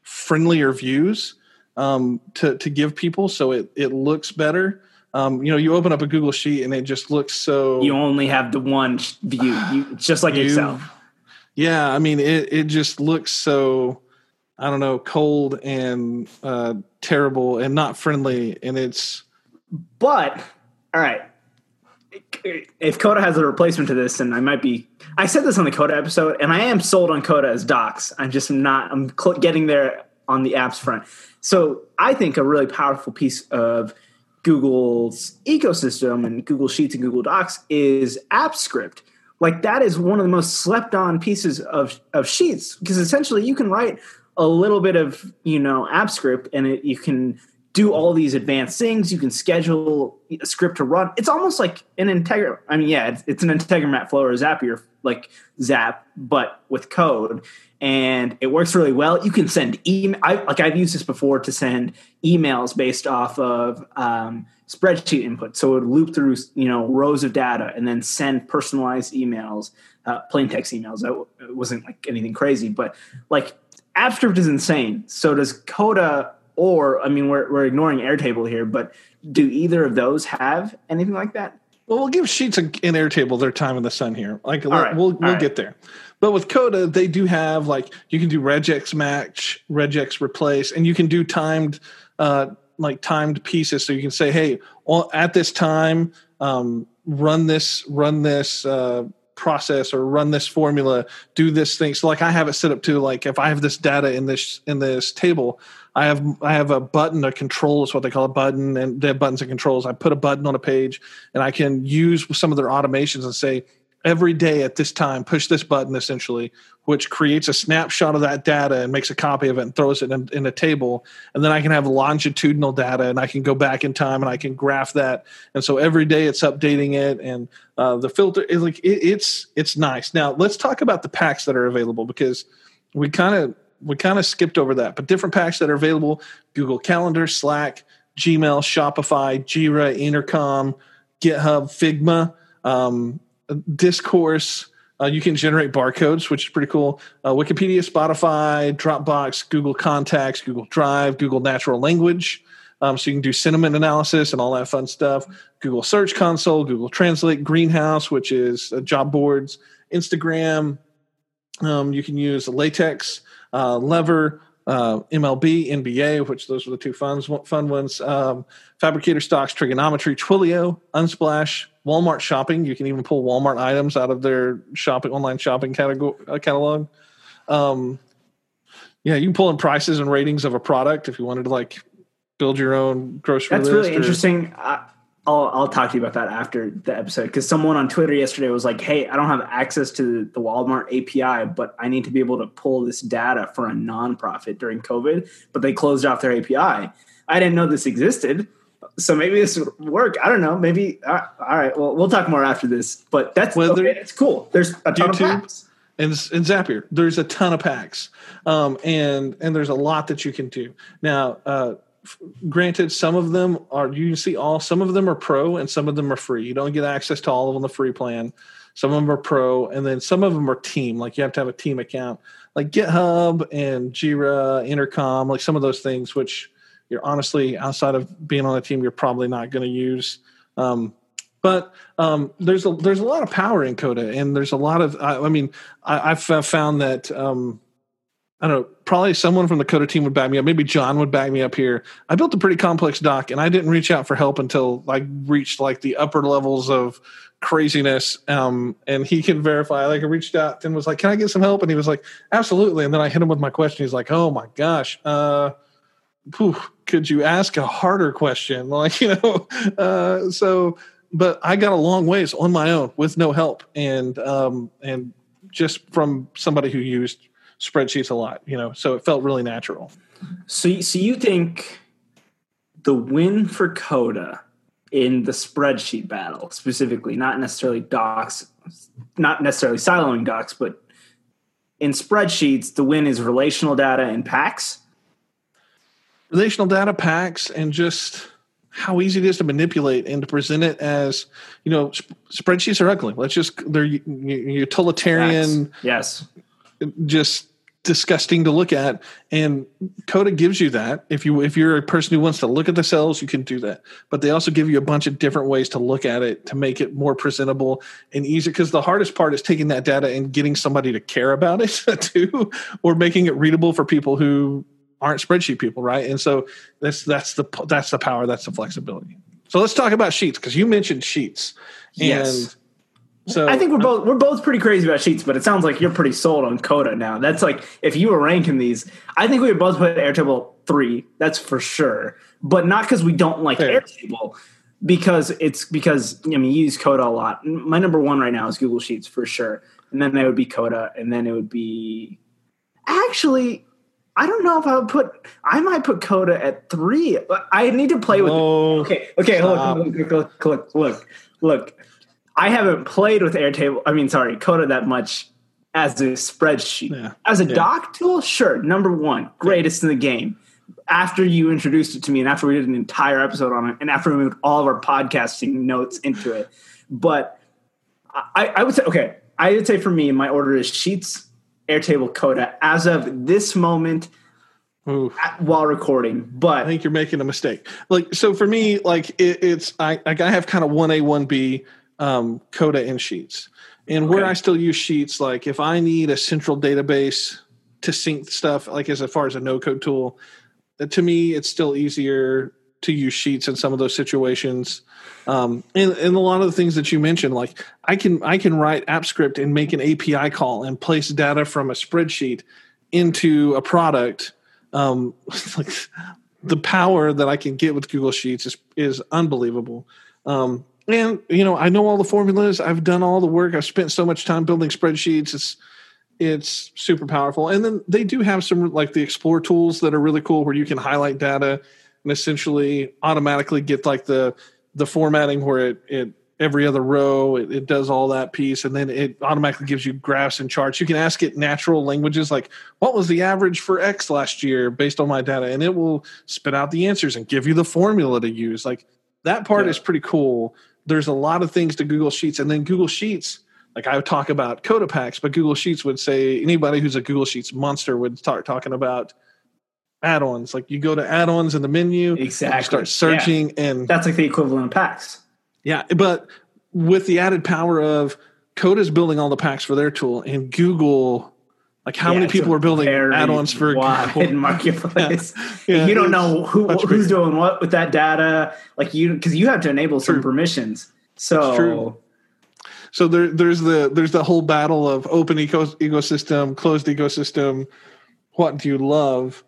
friendlier views to give people, so it looks better. You open up a Google Sheet and it just looks so. You only have the one view. It's just like Excel. Yeah, I mean it just looks so, I don't know, cold and terrible and not friendly, and it's. But all right, if Coda has a replacement to this, and I said this on the Coda episode, and I am sold on Coda as docs. I'm just not. I'm getting there on the apps front. So I think a really powerful piece of Google's ecosystem and Google Sheets and Google Docs is AppScript. Like, that is one of the most slept on pieces of Sheets, because essentially you can write a little bit of, AppScript, and you can do all these advanced things. You can schedule a script to run. It's almost like an Integra. I mean, yeah, it's an Integromat Flow or Zapier, like Zap, but with code. And it works really well. You can send email. I've used this before to send emails based off of spreadsheet input. So it would loop through, rows of data and then send personalized emails, plain text emails. It wasn't like anything crazy, but like AppScript is insane. So does Coda, or, I mean, we're ignoring Airtable here, but do either of those have anything like that? Well, we'll give Sheets and Airtable their time in the sun here. Like, we'll get there. But with Coda, they do have, like, you can do regex match, regex replace, and you can do timed pieces. So you can say, hey, at this time, run this process or run this formula, do this thing. So like I have it set up to, like, if I have this data in this table, I have a button, a control is what they call a button, and they have buttons and controls. I put a button on a page, and I can use some of their automations and say, every day at this time, push this button, essentially, which creates a snapshot of that data and makes a copy of it and throws it in a table. And then I can have longitudinal data, and I can go back in time and I can graph that. And so every day it's updating it, and the filter is like it's nice. Now let's talk about the packs that are available, because we kind of skipped over that. But different packs that are available: Google Calendar, Slack, Gmail, Shopify, Jira, Intercom, GitHub, Figma. Discourse, you can generate barcodes, which is pretty cool. Wikipedia, Spotify, Dropbox, Google Contacts, Google Drive, Google Natural Language. So you can do sentiment analysis and all that fun stuff. Google Search Console, Google Translate, Greenhouse, which is job boards, Instagram. You can use LaTeX, Lever, MLB, NBA, which those are the two fun ones. Fabricator Stocks, Trigonometry, Twilio, Unsplash, Walmart Shopping. You can even pull Walmart items out of their online shopping catalog. You can pull in prices and ratings of a product if you wanted to, like, build your own grocery list. That's really interesting. I'll talk to you about that after the episode, because someone on Twitter yesterday was like, hey, I don't have access to the Walmart API, but I need to be able to pull this data for a nonprofit during COVID, but they closed off their API. I didn't know this existed. So maybe this would work. I don't know. Maybe. All right. Well, we'll talk more after this, but it's cool. There's a ton of packs. And Zapier, there's a ton of packs. And there's a lot that you can do. Now, granted, some of them some of them are pro and some of them are free. You don't get access to all of them on the free plan. Some of them are pro, and then some of them are team. Like, you have to have a team account, like GitHub and Jira, Intercom, like some of those things, which you're honestly, outside of being on a team, you're probably not going to use. But there's a lot of power in Coda, and there's a lot of, I've found that, I don't know, probably someone from the Coda team would back me up. Maybe John would back me up here. I built a pretty complex doc, and I didn't reach out for help until I reached, like, the upper levels of craziness. And he can verify. Like, I reached out and was like, can I get some help? And he was like, absolutely. And then I hit him with my question. He's like, oh my gosh, could you ask a harder question? Like, but I got a long ways on my own with no help, and just from somebody who used spreadsheets a lot, so it felt really natural. So you think the win for Coda in the spreadsheet battle, specifically, not necessarily docs, not necessarily siloing docs, but in spreadsheets, the win is relational data and packs? Relational data, packs, and just how easy it is to manipulate and to present it as, spreadsheets are ugly. They're utilitarian. Yes. Just disgusting to look at, and Coda gives you that. If you're a person who wants to look at the cells, you can do that, but they also give you a bunch of different ways to look at it to make it more presentable and easier, because the hardest part is taking that data and getting somebody to care about it too, or making it readable for people who aren't spreadsheet people, right? And so that's the power, that's the flexibility. So let's talk about Sheets, because you mentioned Sheets. Yes. And so I think we're both pretty crazy about Sheets, but it sounds like you're pretty sold on Coda now. That's like, if you were ranking these, I think we would both put Airtable 3. That's for sure, but not because we don't like Airtable, because you use Coda a lot. My number one right now is Google Sheets for sure, and then there would be Coda, and then it would be actually. I don't know if I might put Coda at 3. I need to play with it. Okay. Look. I haven't played with Coda that much as a spreadsheet. Yeah. As a doc tool, sure. Number 1, greatest in the game. After you introduced it to me and after we did an entire episode on it and after we moved all of our podcasting notes into it. But I would say for me, my order is Sheets, Airtable, Coda as of this moment while recording. But I think you're making a mistake. So for me, I have kind of 1A, 1B, Coda and Sheets. And where I still use Sheets, like if I need a central database to sync stuff, like as far as a no-code tool, to me, it's still easier to use Sheets in some of those situations. And a lot of the things that you mentioned, like I can write AppScript and make an API call and place data from a spreadsheet into a product. Like the power that I can get with Google Sheets is unbelievable. And I know all the formulas. I've done all the work. I've spent so much time building spreadsheets. It's super powerful. And then they do have some like the Explore tools that are really cool, where you can highlight data and essentially automatically get like the formatting where it every other row, it does all that piece. And then it automatically gives you graphs and charts. You can ask it natural languages, like what was the average for X last year based on my data? And it will spit out the answers and give you the formula to use. Like that part is pretty cool. There's a lot of things to Google Sheets. And then Google Sheets, like I would talk about Coda Packs, but Google Sheets would say anybody who's a Google Sheets monster would start talking about add-ons. Like you go to add-ons in the menu, exactly, start searching, and that's like the equivalent of packs. Yeah, but with the added power of Coda's building all the packs for their tool, and Google, like how many people are building add-ons for Google marketplace? You don't know who's doing what with that data, like because you have to enable some permissions. So. So there's the whole battle of open ecosystem, closed ecosystem. What do you love?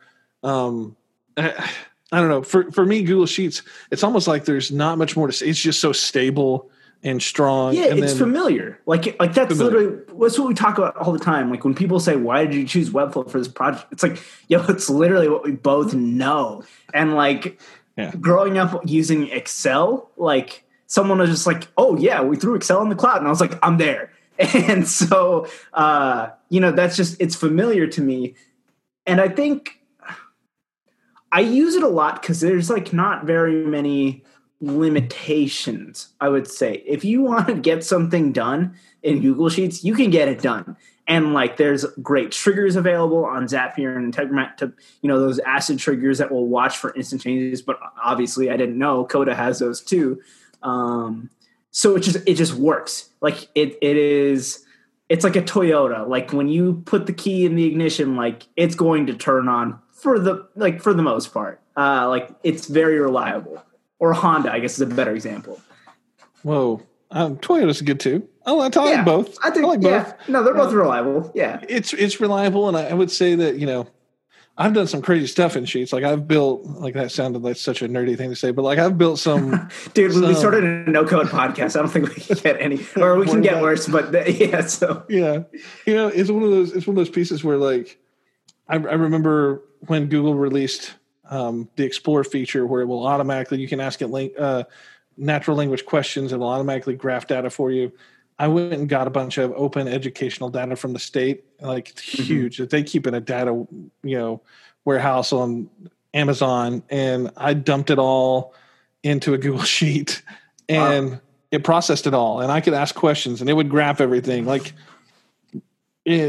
I don't know. For me, Google Sheets, it's almost like there's not much more to say. It's just so stable and strong. Yeah, it's familiar. Like that's literally that's what we talk about all the time. Like when people say, "Why did you choose Webflow for this project?" It's like, it's literally what we both know. And like growing up using Excel, like someone was just like, "Oh yeah, we threw Excel in the cloud," and I was like, "I'm there." And so that's just it's familiar to me, and I think I use it a lot because there's like not very many limitations, I would say. If you want to get something done in Google Sheets, you can get it done. And like there's great triggers available on Zapier and Integromat to, those ACID triggers that will watch for instant changes. But obviously I didn't know Coda has those too. So it just works. Like it's like a Toyota. Like when you put the key in the ignition, like it's going to turn on for the most part. Like it's very reliable. Or Honda, I guess, is a better example. Whoa. Toyota's good too. I like both. I like both. No, they're both reliable. Yeah. It's reliable, and I would say that, I've done some crazy stuff in Sheets. Like I've built, like that sounded like such a nerdy thing to say, but like I've built some. Dude, when we started a no-code podcast, I don't think we can get any, or we can get worse. But so it's one of those pieces where like I remember when Google released the Explore feature, where it will automatically, you can ask it natural language questions, and it will automatically graph data for you. I went and got a bunch of open educational data from the state. Like it's huge. They keep in a data, warehouse on Amazon, and I dumped it all into a Google Sheet, and it processed it all. And I could ask questions, and it would graph everything. Like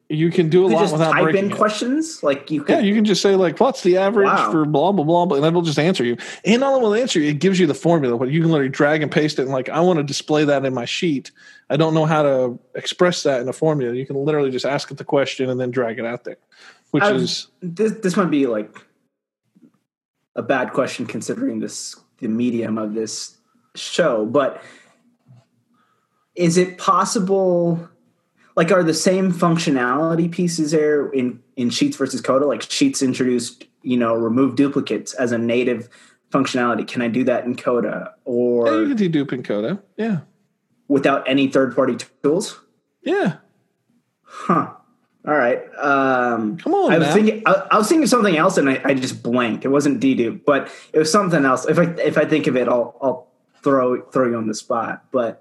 You can do a lot just without type breaking in it. questions. Like you can. Yeah, you can just say like, "What's the average Wow. for blah blah blah?" And it'll just answer you. And not only will it answer you, it gives you the formula. But you can literally drag and paste it. And like, I want to display that in my sheet. I don't know how to express that in a formula. You can literally just ask it the question and then drag it out there. This might be like a bad question considering the medium of this show, but is it possible? Like, are the same functionality pieces there in Sheets versus Coda? Like, Sheets introduced, remove duplicates as a native functionality. Can I do that in Coda? Or yeah, you can dedupe in Coda. Yeah. Without any third-party tools? Yeah. Huh. All right. Come on, I was thinking of something else, and I just blanked. It wasn't dedupe, but it was something else. If I think of it, I'll throw you on the spot. But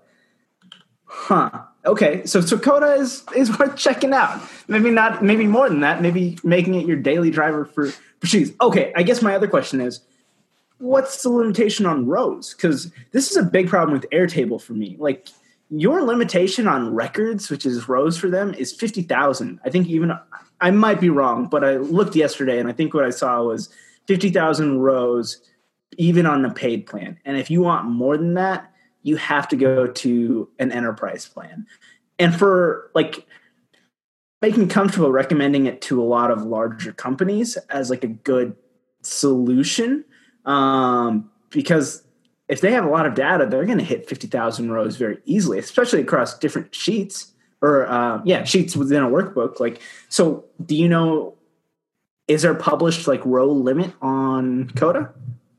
okay. So Coda is worth checking out. Maybe more than that. Maybe making it your daily driver for Sheets. Okay. I guess my other question is, what's the limitation on rows? Because this is a big problem with Airtable for me. Like, your limitation on records, which is rows for them, is 50,000. I think I might be wrong, but I looked yesterday and I think what I saw was 50,000 rows even on the paid plan. And if you want more than that, you have to go to an enterprise plan. And for like making comfortable recommending it to a lot of larger companies as like a good solution, because if they have a lot of data, they're going to hit 50,000 rows very easily, especially across different sheets or sheets within a workbook. Like, so do you know, is there a published like row limit on Coda?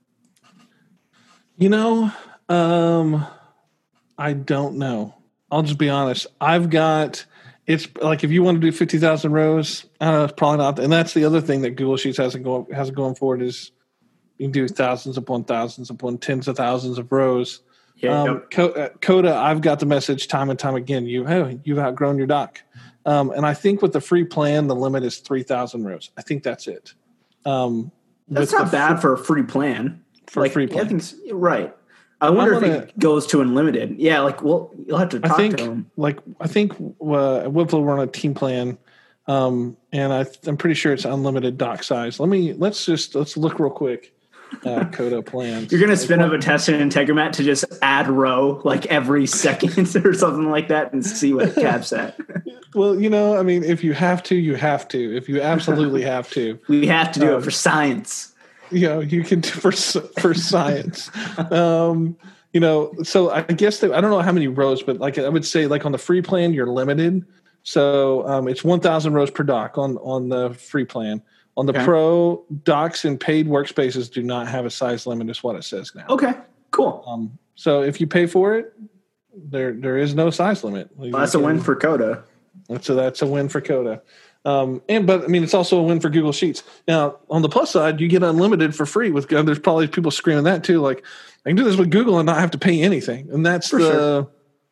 I don't know. I'll just be honest. It's like, if you want to do 50,000 rows, I don't know, it's probably not. And that's the other thing that Google Sheets has going forward is you can do thousands upon tens of thousands of rows. Yeah. Coda, I've got the message time and time again. You've outgrown your doc. And I think with the free plan, the limit is 3,000 rows. I think that's it. That's not bad for a free plan. For a free plan. I think right. I wonder if it goes to unlimited. Yeah, you'll have to talk to them. I think Webflow, we're on a team plan, and I'm pretty sure it's unlimited doc size. Let's look real quick. Coda plans. You're going to spin up a test in Integromat to just add row like every second or something like that and see what it caps at. Well, if you have to, you have to. If you absolutely have to. We have to do it for science. You can do for science. So I guess I don't know how many rows, but like I would say, like on the free plan, you're limited. So it's 1,000 rows per doc on the free plan. On the Pro, docs and paid workspaces do not have a size limit, is what it says now. Okay, cool. So if you pay for it, there is no size limit. Well, that's a win for Coda. That's a win for Coda. But it's also a win for Google Sheets. Now, on the plus side, you get unlimited for free with. There's probably people screaming that too. Like, I can do this with Google and not have to pay anything, and that's sure.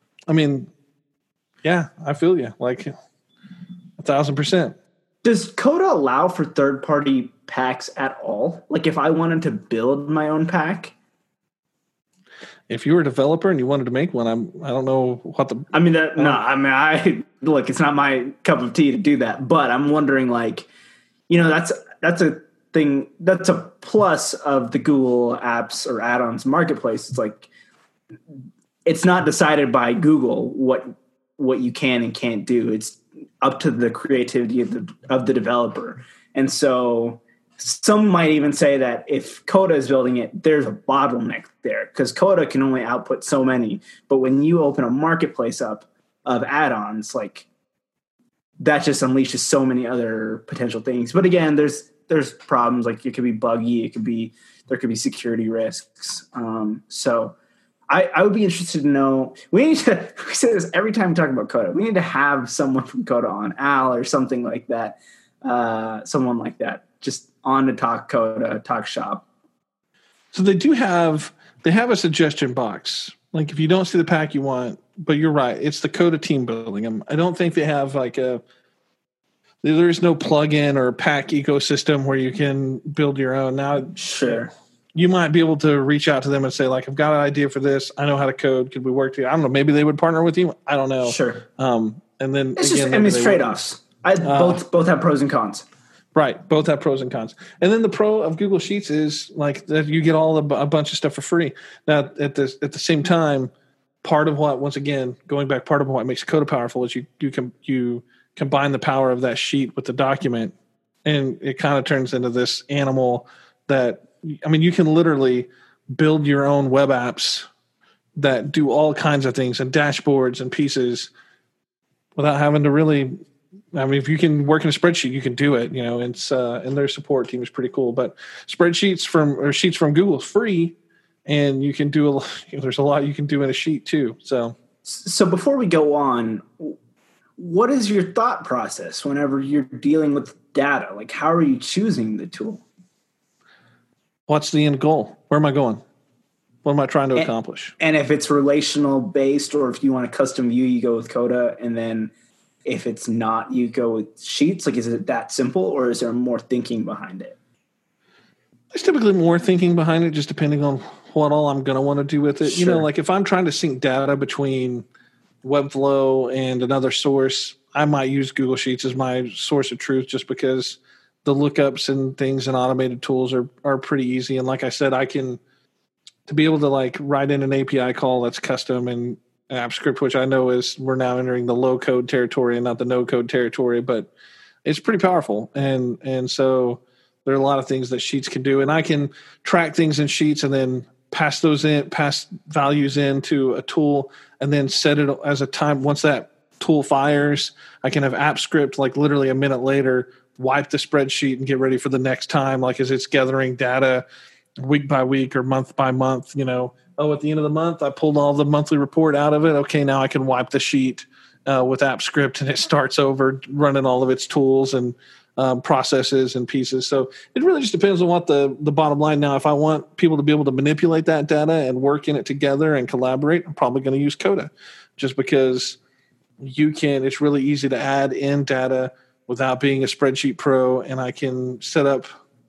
Yeah, I feel you. Like 1,000%. Does Coda allow for third-party packs at all? Like, if I wanted to build my own pack? If you were a developer and you wanted to make one, I don't know what the. Look, it's not my cup of tea to do that, but I'm wondering, like, that's a thing. That's a plus of the Google Apps or add-ons marketplace. It's like, it's not decided by Google what you can and can't do. It's up to the creativity of the developer. And so some might even say that if Coda is building it, there's a bottleneck there because Coda can only output so many. But when you open a marketplace up of add-ons, like, that just unleashes so many other potential things. But again, there's problems. Like, it could be buggy. There could be security risks. So I would be interested to know. We say this every time we talk about Coda. We need to have someone from Coda on, Al or something like that. Someone like that, just on to talk Coda, talk shop. So they have a suggestion box. Like, if you don't see the pack you want, but you're right, it's the Coda team building. I don't think they have there is no plugin or pack ecosystem where you can build your own. Now, sure, you might be able to reach out to them and say, like, I've got an idea for this. I know how to code. Could we work together? I don't know. Maybe they would partner with you. I don't know. Sure. And then it's trade-offs. Both have pros and cons. Right. Both have pros and cons. And then the pro of Google Sheets is like that you get a bunch of stuff for free. Now, at the same time, part of what makes Coda powerful is you combine the power of that sheet with the document, and it kind of turns into this animal that, I mean, you can literally build your own web apps that do all kinds of things and dashboards and pieces without having to really. I mean, if you can work in a spreadsheet, you can do it. And their support team is pretty cool. But sheets from Google is free, and you can do there's a lot you can do in a sheet too. So before we go on, what is your thought process whenever you're dealing with data? Like, how are you choosing the tool? What's the end goal? Where am I going? What am I trying to accomplish? And if it's relational based, or if you want a custom view, you go with Coda, and then if it's not, you go with Sheets. Like, is it that simple, or is there more thinking behind it? There's typically more thinking behind it, just depending on what all I'm going to want to do with it. Sure. Like if I'm trying to sync data between Webflow and another source, I might use Google Sheets as my source of truth, just because the lookups and things and automated tools are pretty easy. And like I said, to be able to like write in an API call that's custom and AppScript, which I know we're now entering the low code territory and not the no code territory, but it's pretty powerful. And so there are a lot of things that Sheets can do, and I can track things in Sheets and then pass values into a tool, and then set it as a time. Once that tool fires, I can have AppScript like literally a minute later, wipe the spreadsheet and get ready for the next time. Like as it's gathering data week by week or month by month, at the end of the month, I pulled all the monthly report out of it. Okay, now I can wipe the sheet with AppScript, and it starts over running all of its tools and processes and pieces. So it really just depends on what the bottom line. Now, if I want people to be able to manipulate that data and work in it together and collaborate, I'm probably going to use Coda, just because it's really easy to add in data without being a spreadsheet pro, and I can set up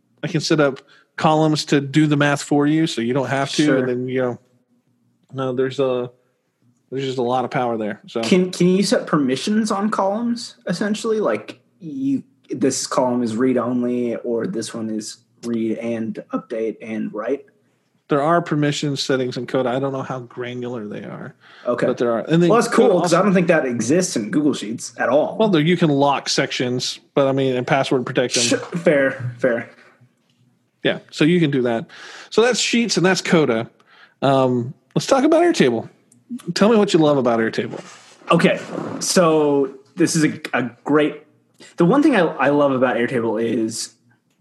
columns to do the math for you, so you don't have to. Sure. And then there's just a lot of power there. So can you set permissions on columns essentially? Like this column is read only, or this one is read and update and write? There are permission settings in Coda. I don't know how granular they are. Okay, but there are. And then that's cool, because I don't think that exists in Google Sheets at all. Well, you can lock sections, but and password protect them. Fair. Yeah, so you can do that. So that's Sheets and that's Coda. Let's talk about Airtable. Tell me what you love about Airtable. Okay, so this is a great. The one thing I love about Airtable is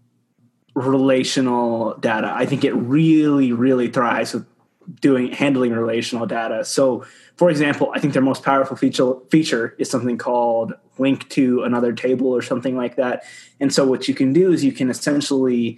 relational data. I think it really, really thrives with handling relational data. So, for example, I think their most powerful feature is something called link to another table or something like that. And so what you can do is you can essentially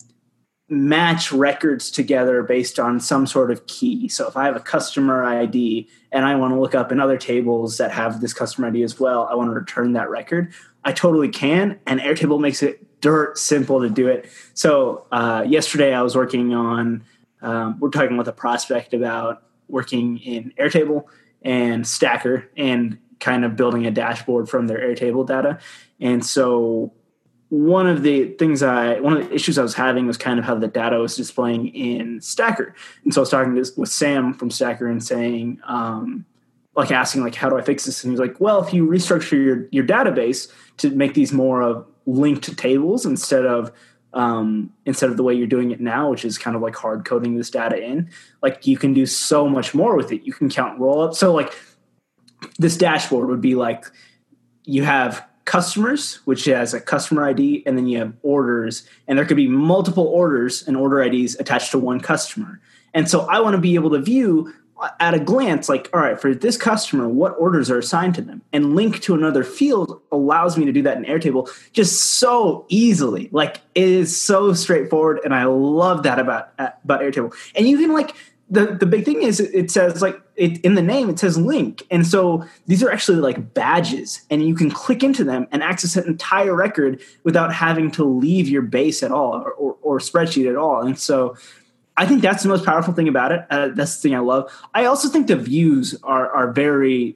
match records together based on some sort of key. So if I have a customer ID and I want to look up in other tables that have this customer ID as well, I want to return that record, I totally can. And Airtable makes it dirt simple to do it. So yesterday I was working on, we're talking with a prospect about working in Airtable and Stacker and kind of building a dashboard from their Airtable data. And so one of the issues I was having was kind of how the data was displaying in Stacker. And so I was talking with Sam from Stacker and saying, asking, how do I fix this? And he was like, well, if you restructure your database to make these more of linked tables instead of the way you're doing it now, which is kind of like hard coding this data in, you can do so much more with it. You can count roll-ups. So this dashboard would be you have customers, which has a customer ID, and then you have orders, and there could be multiple orders and order IDs attached to one customer. And so I want to be able to view at a glance, all right, for this customer, what orders are assigned to them, and link to another field allows me to do that in Airtable just so easily. It is so straightforward, and I love that about Airtable. And you can the big thing is it says in the name, it says link. And so these are actually badges, and you can click into them and access an entire record without having to leave your base at all or spreadsheet at all. And so I think that's the most powerful thing about it. That's the thing I love. I also think the views are very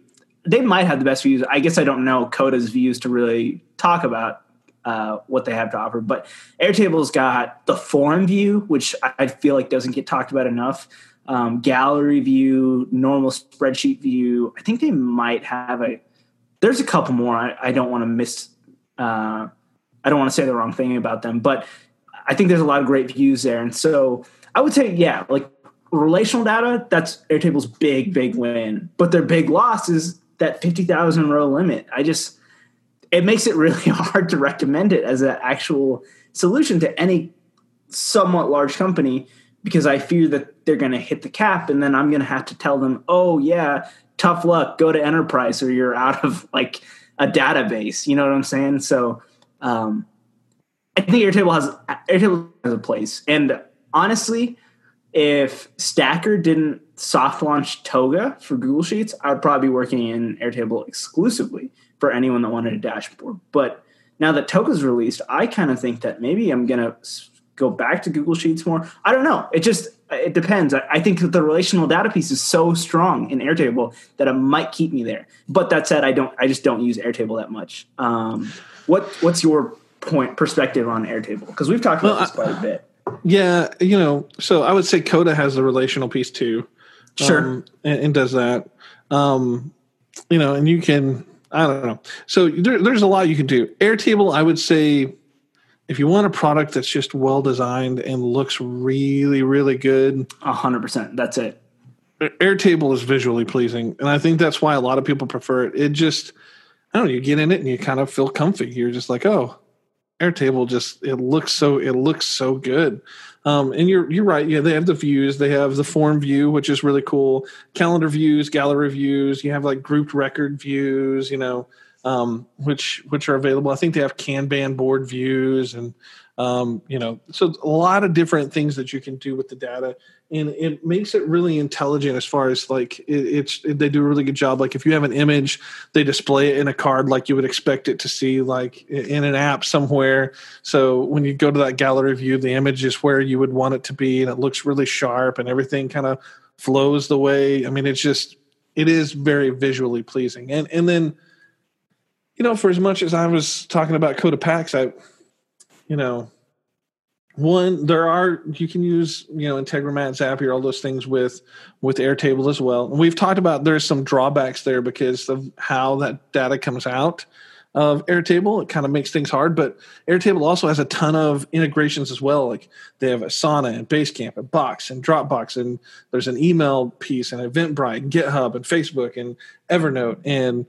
they might have the best views. I guess I don't know Coda's views to really talk about what they have to offer, but Airtable's got the forum view, which I feel like doesn't get talked about enough. Gallery view, normal spreadsheet view. I think they might have there's a couple more. I don't want to I don't want to say the wrong thing about them, but I think there's a lot of great views there. And so I would say, yeah, like relational data, that's Airtable's big win, but their big loss is that 50,000 row limit. It makes it really hard to recommend it as an actual solution to any somewhat large company, because I fear that they're going to hit the cap and then I'm going to have to tell them, oh yeah, tough luck, go to enterprise or you're out of like a database. You know what I'm saying? So I think Airtable has a place. And honestly, if Stacker didn't soft launch Toga for Google Sheets, I would probably be working in Airtable exclusively for anyone that wanted a dashboard. But now that Toga's released, I kind of think that maybe I'm going to go back to Google Sheets more. I don't know. It depends. I think that the relational data piece is so strong in Airtable that it might keep me there. But that said, I just don't use Airtable that much. What's your perspective on Airtable? Because we've talked about this quite a bit. Yeah, so I would say Coda has the relational piece too. Sure. And does that. And you can, I don't know. So there's a lot you can do. Airtable, I would say, if you want a product that's just well designed and looks really, really good, 100%. That's it. Airtable is visually pleasing, and I think that's why a lot of people prefer it. It just, I don't know, you get in it and you kind of feel comfy. You're just like, oh, Airtable it looks so good. And you're right. Yeah, they have the views. They have the form view, which is really cool. Calendar views, gallery views. You have like grouped record views, which are available. I think they have Kanban board views and, so a lot of different things that you can do with the data, and it makes it really intelligent as far as like they do a really good job. Like if you have an image, they display it in a card like you would expect it to see, like in an app somewhere. So when you go to that gallery view, the image is where you would want it to be, and it looks really sharp, and everything kind of flows the way. I mean, it is very visually pleasing. And then, for as much as I was talking about Coda Packs, you can use, Integromat, Zapier, all those things with Airtable as well. And we've talked about there's some drawbacks there because of how that data comes out of Airtable. It kind of makes things hard, but Airtable also has a ton of integrations as well. Like they have Asana and Basecamp and Box and Dropbox, and there's an email piece and Eventbrite and GitHub and Facebook and Evernote and,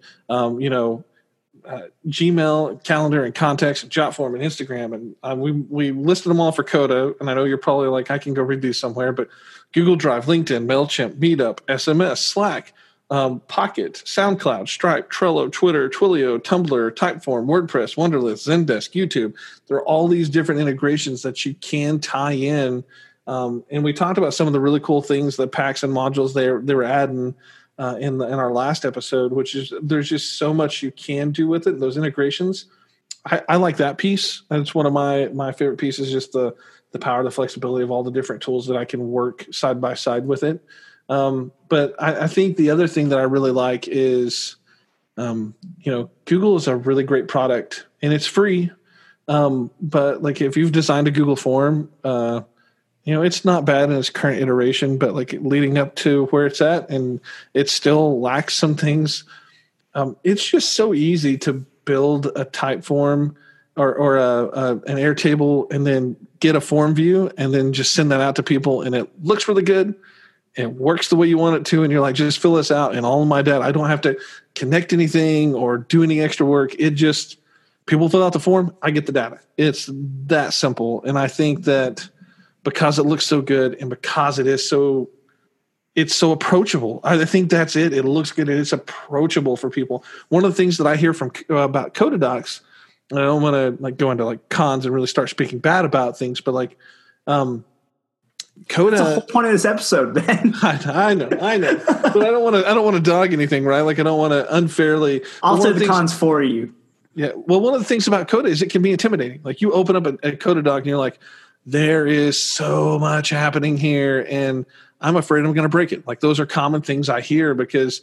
Gmail, calendar, and contacts, and Jotform, and Instagram, and we listed them all for Coda. And I know you're probably like, I can go read these somewhere, but Google Drive, LinkedIn, Mailchimp, Meetup, SMS, Slack, Pocket, SoundCloud, Stripe, Trello, Twitter, Twilio, Tumblr, Typeform, WordPress, Wunderlist, Zendesk, YouTube. There are all these different integrations that you can tie in. And we talked about some of the really cool things, the packs and modules they were adding in our last episode, which is there's just so much you can do with it. Those integrations, I like that piece. That's one of my favorite pieces, just the power, the flexibility of all the different tools that I can work side by side with it. But I think the other thing that I really like is, Google is a really great product and it's free. But like if you've designed a Google form, it's not bad in its current iteration, but like leading up to where it's at, and it still lacks some things. It's just so easy to build a type form or an Airtable and then get a form view and then just send that out to people, and it looks really good. It works the way you want it to, and you're like, just fill this out, and all of my data, I don't have to connect anything or do any extra work. It just, people fill out the form, I get the data. It's that simple. And I think that because it looks so good and because it's so approachable. I think that's it. It looks good and it's approachable for people. One of the things that I hear from about Coda Docs, and I don't want to like go into like cons and really start speaking bad about things, but like Coda. That's the whole point of this episode, Ben. I know, but I don't want to dog anything, right? Like I don't want to unfairly. I'll say the cons for you. Yeah. Well, one of the things about Coda is it can be intimidating. Like you open up a Coda Doc and you're like, there is so much happening here, and I'm afraid I'm going to break it. Like those are common things I hear because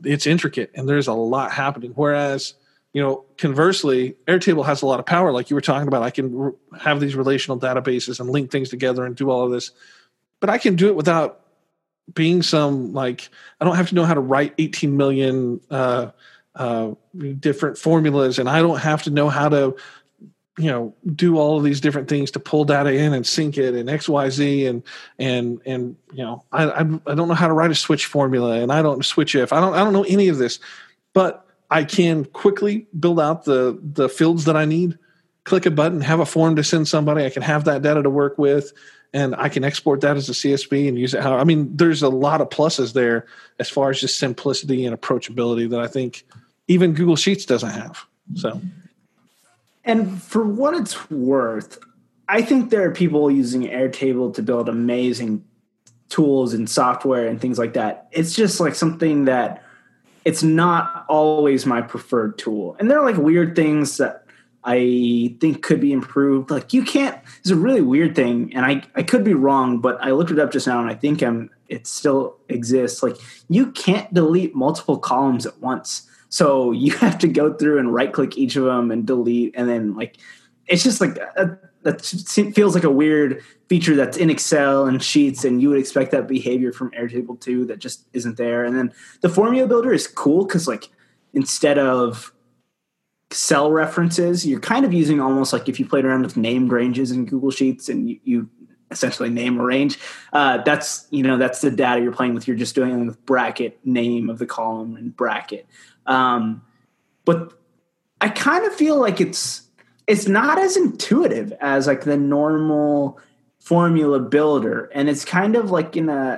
it's intricate and there's a lot happening. Whereas, conversely, Airtable has a lot of power. Like you were talking about, I can have these relational databases and link things together and do all of this, but I can do it without being I don't have to know how to write 18 million different formulas, and I don't have to know how to, do all of these different things to pull data in and sync it and XYZ and I don't know how to write a switch formula, and I don't switch if I don't know any of this, but I can quickly build out the fields that I need, click a button, have a form to send somebody. I can have that data to work with, and I can export that as a CSV and use it. There's a lot of pluses there as far as just simplicity and approachability that I think even Google Sheets doesn't have. So. And for what it's worth, I think there are people using Airtable to build amazing tools and software and things like that. It's just like something that it's not always my preferred tool. And there are like weird things that I think could be improved. Like it's a really weird thing, and I could be wrong, but I looked it up just now and I think it still exists. Like you can't delete multiple columns at once. So you have to go through and right click each of them and delete. And then it's just like that feels like a weird feature that's in Excel and Sheets. And you would expect that behavior from Airtable too, that just isn't there. And then the formula builder is cool, 'cause instead of cell references, you're kind of using almost like if you played around with named ranges in Google Sheets and you essentially name a range. That's the data you're playing with. You're just doing it with bracket name of the column and bracket. But I kind of feel like it's not as intuitive as like the normal formula builder. And it's kind of like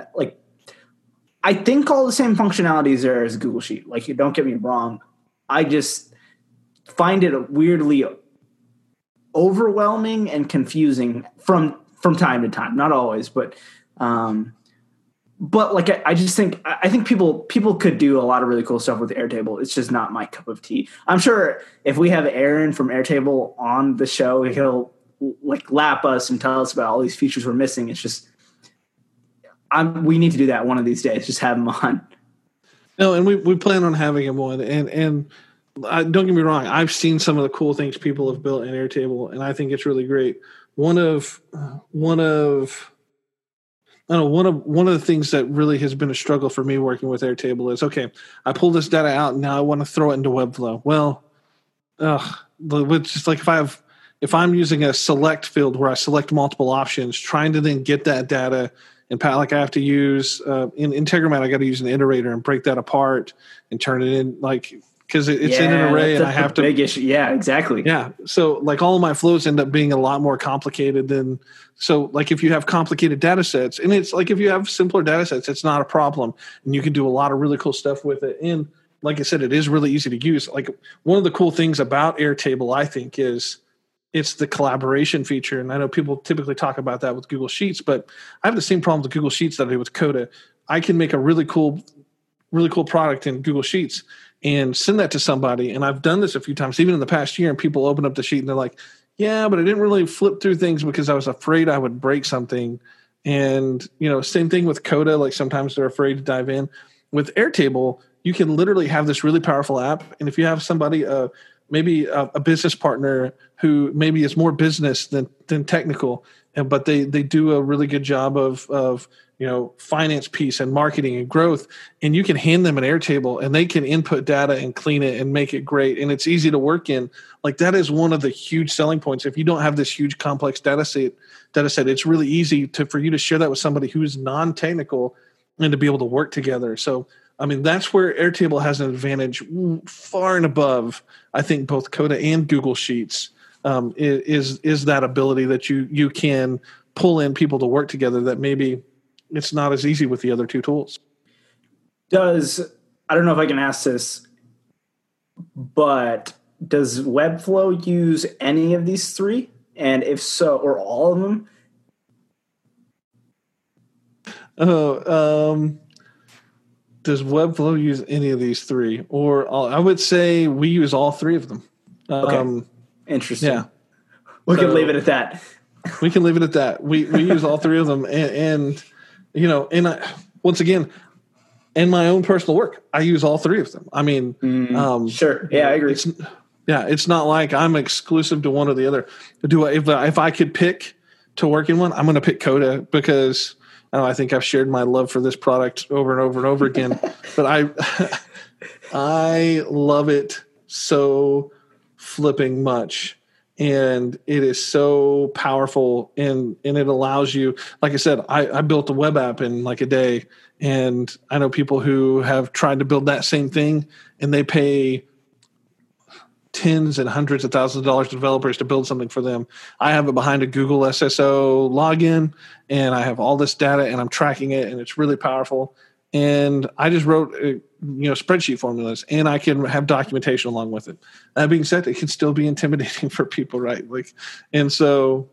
I think all the same functionalities there as Google Sheet. Like, you don't get me wrong. I just find it weirdly overwhelming and confusing from time to time. Not always, but I just think people could do a lot of really cool stuff with Airtable. It's just not my cup of tea. I'm sure if we have Aaron from Airtable on the show, he'll lap us and tell us about all these features we're missing. It's just we need to do that one of these days. Just have him on. No, and we plan on having him on. And don't get me wrong, I've seen some of the cool things people have built in Airtable, and I think it's really great. One of the things that really has been a struggle for me working with Airtable is, okay, I pull this data out and now I want to throw it into Webflow. Well, it's just like if I'm using a select field where I select multiple options, trying to then get that data and I have to use in Integromat, I got to use an iterator and break that apart and turn it in because it's in an array and I have to big issue. Yeah, exactly. Yeah. So all of my flows end up being a lot more complicated than, if you have complicated data sets, and it's like, if you have simpler data sets, it's not a problem and you can do a lot of really cool stuff with it. And like I said, it is really easy to use. Like, one of the cool things about Airtable, I think, is it's the collaboration feature. And I know people typically talk about that with Google Sheets, but I have the same problem with Google Sheets that I do with Coda. I can make a really cool product in Google Sheets and send that to somebody. And I've done this a few times, even in the past year, and people open up the sheet and they're like, yeah, but I didn't really flip through things because I was afraid I would break something. And, same thing with Coda. Like, sometimes they're afraid to dive in. With Airtable, you can literally have this really powerful app. And if you have somebody, maybe a business partner who maybe is more business than technical, but they do a really good job of finance piece and marketing and growth, and you can hand them an Airtable and they can input data and clean it and make it great, and it's easy to work in. Like, that is one of the huge selling points. If you don't have this huge complex data set, it's really easy for you to share that with somebody who's non-technical and to be able to work together. So, that's where Airtable has an advantage far and above, I think, both Coda and Google Sheets, is that ability that you can pull in people to work together that maybe it's not as easy with the other two tools. I don't know if I can ask this, but does Webflow use any of these three? And if so, or all of them? Does Webflow use any of these three? Or I would say we use all three of them. Okay. Interesting. Yeah. We can leave it at that. We can leave it at that. We use all three of them. And once again, and my own personal work. I use all three of them. I mean, sure. Yeah, I agree. It's not like I'm exclusive to one or the other. If I could pick to work in one, I'm going to pick Coda because I think I've shared my love for this product over and over and over again. But I love it so flipping much. And it is so powerful, and it allows you, like I said, I built a web app in like a day, and I know people who have tried to build that same thing, and they pay tens and hundreds of thousands of dollars to developers to build something for them. I have it behind a Google SSO login, and I have all this data, and I'm tracking it, and it's really powerful. And I just wrote, spreadsheet formulas, and I can have documentation along with it. That being said, it can still be intimidating for people, right? And so,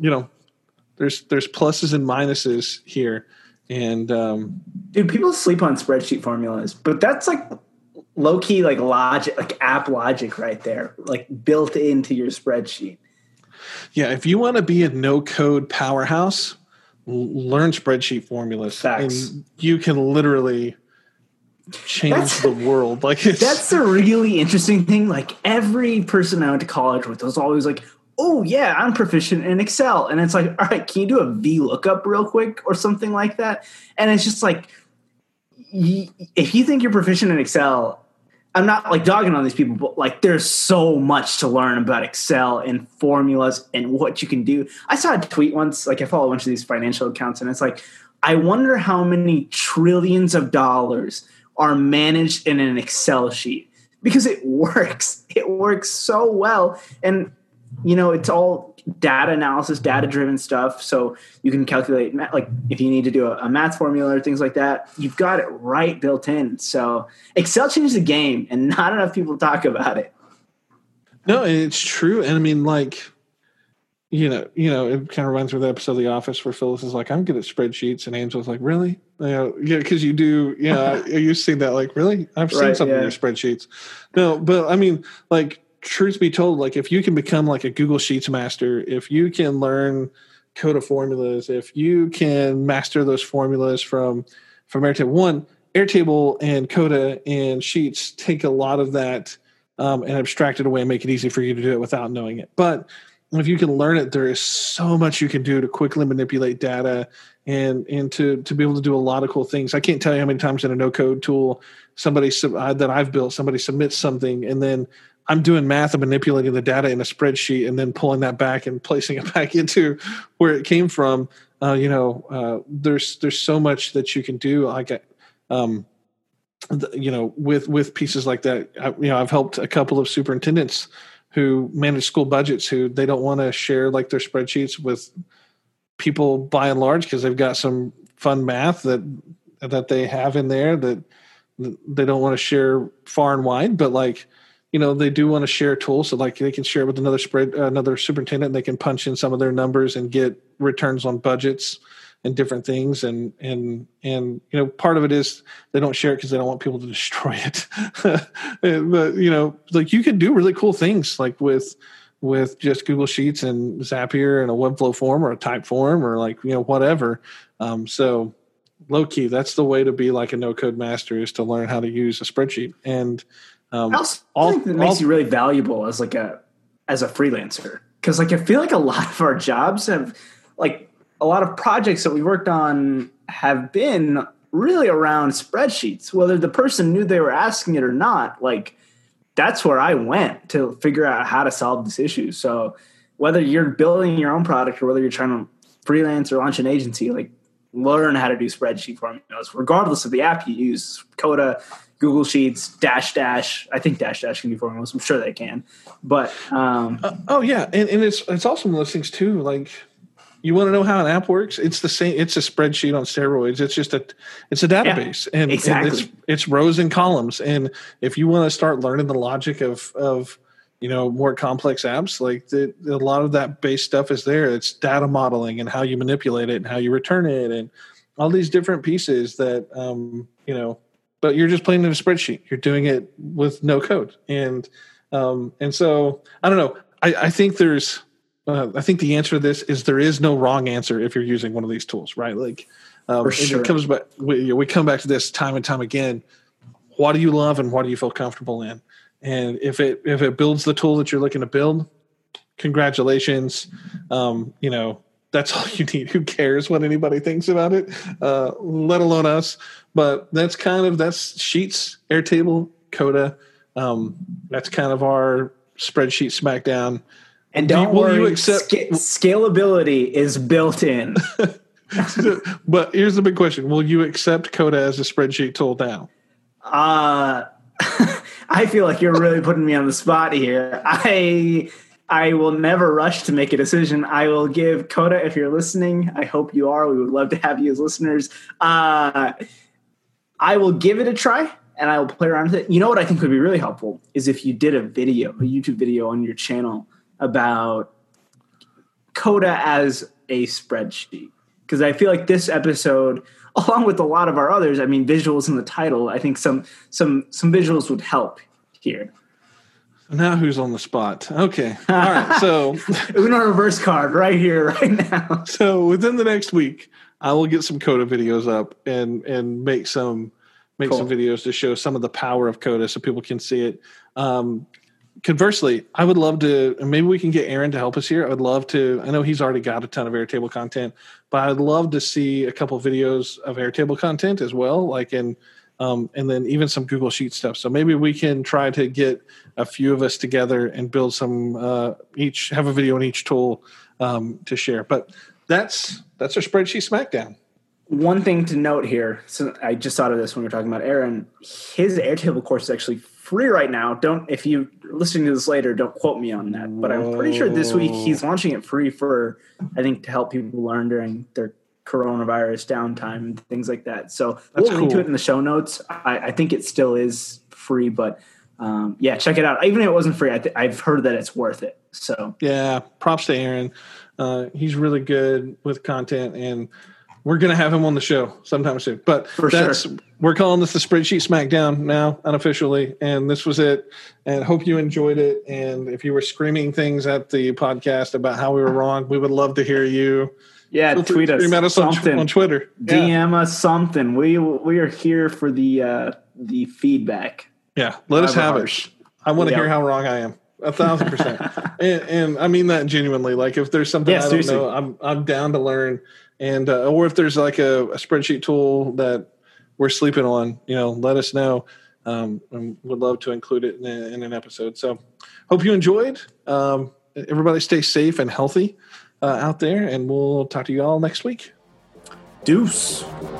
there's pluses and minuses here. And dude, people sleep on spreadsheet formulas, but that's like low key, like logic, like app logic, right there, like built into your spreadsheet. Yeah, if you want to be a no code powerhouse, learn spreadsheet formulas. Facts. And you can literally change the world. That's the really interesting thing. Like every person I went to college with was always like, oh yeah, I'm proficient in Excel. And it's like, all right, can you do a VLOOKUP real quick or something like that? And it's just like, if you think you're proficient in Excel, I'm not like dogging on these people, but like there's so much to learn about Excel and formulas and what you can do. I saw a tweet once, like I follow a bunch of these financial accounts, and it's like, I wonder how many trillions of dollars are managed in an Excel sheet, because it works. It works so well. And, it's all data analysis, data-driven stuff. So you can calculate, like if you need to do a math formula or things like that, you've got it right built in. So Excel changed the game, and not enough people talk about it. No, it's true. And I mean, like, it kind of reminds me of the episode of The Office where Phyllis is like, I'm good at spreadsheets. And Angel's like, really? Because you do. You've seen that. Like, really? I've seen some of your spreadsheets. No, but I mean, like, truth be told, like if you can become like a Google Sheets master, if you can learn Coda formulas, if you can master those formulas from Airtable, Airtable and Coda and Sheets take a lot of that and abstract it away and make it easy for you to do it without knowing it. But if you can learn it, there is so much you can do to quickly manipulate data and to be able to do a lot of cool things. I can't tell you how many times in a no-code tool that I've built, somebody submits something, and then I'm doing math and manipulating the data in a spreadsheet and then pulling that back and placing it back into where it came from. There's so much that you can do. With pieces like that, I've helped a couple of superintendents who manage school budgets who they don't want to share like their spreadsheets with people by and large because they've got some fun math that they have in there that they don't want to share far and wide, but like, they do want to share tools. So like they can share it with another superintendent, and they can punch in some of their numbers and get returns on budgets and different things. And part of it is they don't share it because they don't want people to destroy it. But, like you can do really cool things like with just Google Sheets and Zapier and a Webflow form or a type form or like, whatever. So low key, that's the way to be like a no code master, is to learn how to use a spreadsheet. And I also think that makes you really valuable as a freelancer. Because like I feel like a lot of our jobs have like a lot of projects that we worked on have been really around spreadsheets, whether the person knew they were asking it or not. Like that's where I went to figure out how to solve this issue. So whether you're building your own product or whether you're trying to freelance or launch an agency, like learn how to do spreadsheet formulas, regardless of the app you use. Coda, Google Sheets, Dash. I think Dash can do formulas. I'm sure they can. But yeah, and it's also one of those things too. Like you want to know how an app works? It's the same. It's a spreadsheet on steroids. It's just it's a database, and it's rows and columns. And if you want to start learning the logic of more complex apps, like a lot of that base stuff is there. It's data modeling and how you manipulate it and how you return it and all these different pieces that but you're just playing in a spreadsheet. You're doing it with no code. And so I don't know. I think I think the answer to this is there is no wrong answer if you're using one of these tools, right? Like For sure. It comes back. We come back to this time and time again. What do you love and what do you feel comfortable in? And if it builds the tool that you're looking to build, congratulations. That's all you need. Who cares what anybody thinks about it, let alone us? But that's Sheets, Airtable, Coda. That's kind of our spreadsheet smackdown. And don't worry, scalability is built in. But here's the big question. Will you accept Coda as a spreadsheet tool now? I feel like you're really putting me on the spot here. I will never rush to make a decision. I will give Coda, if you're listening, I hope you are. We would love to have you as listeners. I will give it a try, and I will play around with it. You know what I think would be really helpful is if you did a YouTube video on your channel about Coda as a spreadsheet. Because I feel like this episode, along with a lot of our others, visuals in the title, I think some visuals would help here. Now who's on the spot? Okay. All right. So Uno reverse card right here, right now. So within the next week, I will get some Coda videos up and make some videos to show some of the power of Coda so people can see it. Conversely, I would love to, and maybe we can get Aaron to help us here. I would love to, I know he's already got a ton of Airtable content, but I'd love to see a couple of videos of Airtable content as well, and then even some Google Sheets stuff. So maybe we can try to get a few of us together and build some, each have a video on each tool to share. But that's our spreadsheet smackdown. One thing to note here, so I just thought of this when we were talking about Aaron, his Airtable course is actually free right now. If you're listening to this later, don't quote me on that. But I'm pretty sure this week he's launching it free for, I think, to help people learn during their coronavirus downtime and things like that. So we'll link to it in the show notes. I think it still is free, but check it out. Even if it wasn't free, I've heard that it's worth it. So yeah, props to Aaron. He's really good with content, and we're going to have him on the show sometime soon. But we're calling this the Spreadsheet Smackdown now, unofficially. And this was it. And hope you enjoyed it. And if you were screaming things at the podcast about how we were wrong, we would love to hear you. Yeah, tweet us. Scream at us something on Twitter. DM us something. We are here for the feedback. Yeah, let us have it. I want to hear how wrong I am. 1,000%. and I mean that genuinely. Like if there's something I don't know, I'm down to learn. And or if there's like a spreadsheet tool that we're sleeping on, let us know. And would love to include it in an episode. So hope you enjoyed. Everybody stay safe and healthy out there, and we'll talk to you all next week. Deuce.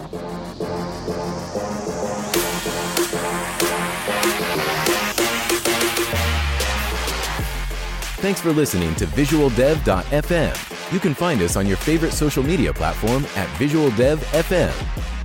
Thanks for listening to VisualDev.fm. You can find us on your favorite social media platform at VisualDevFM.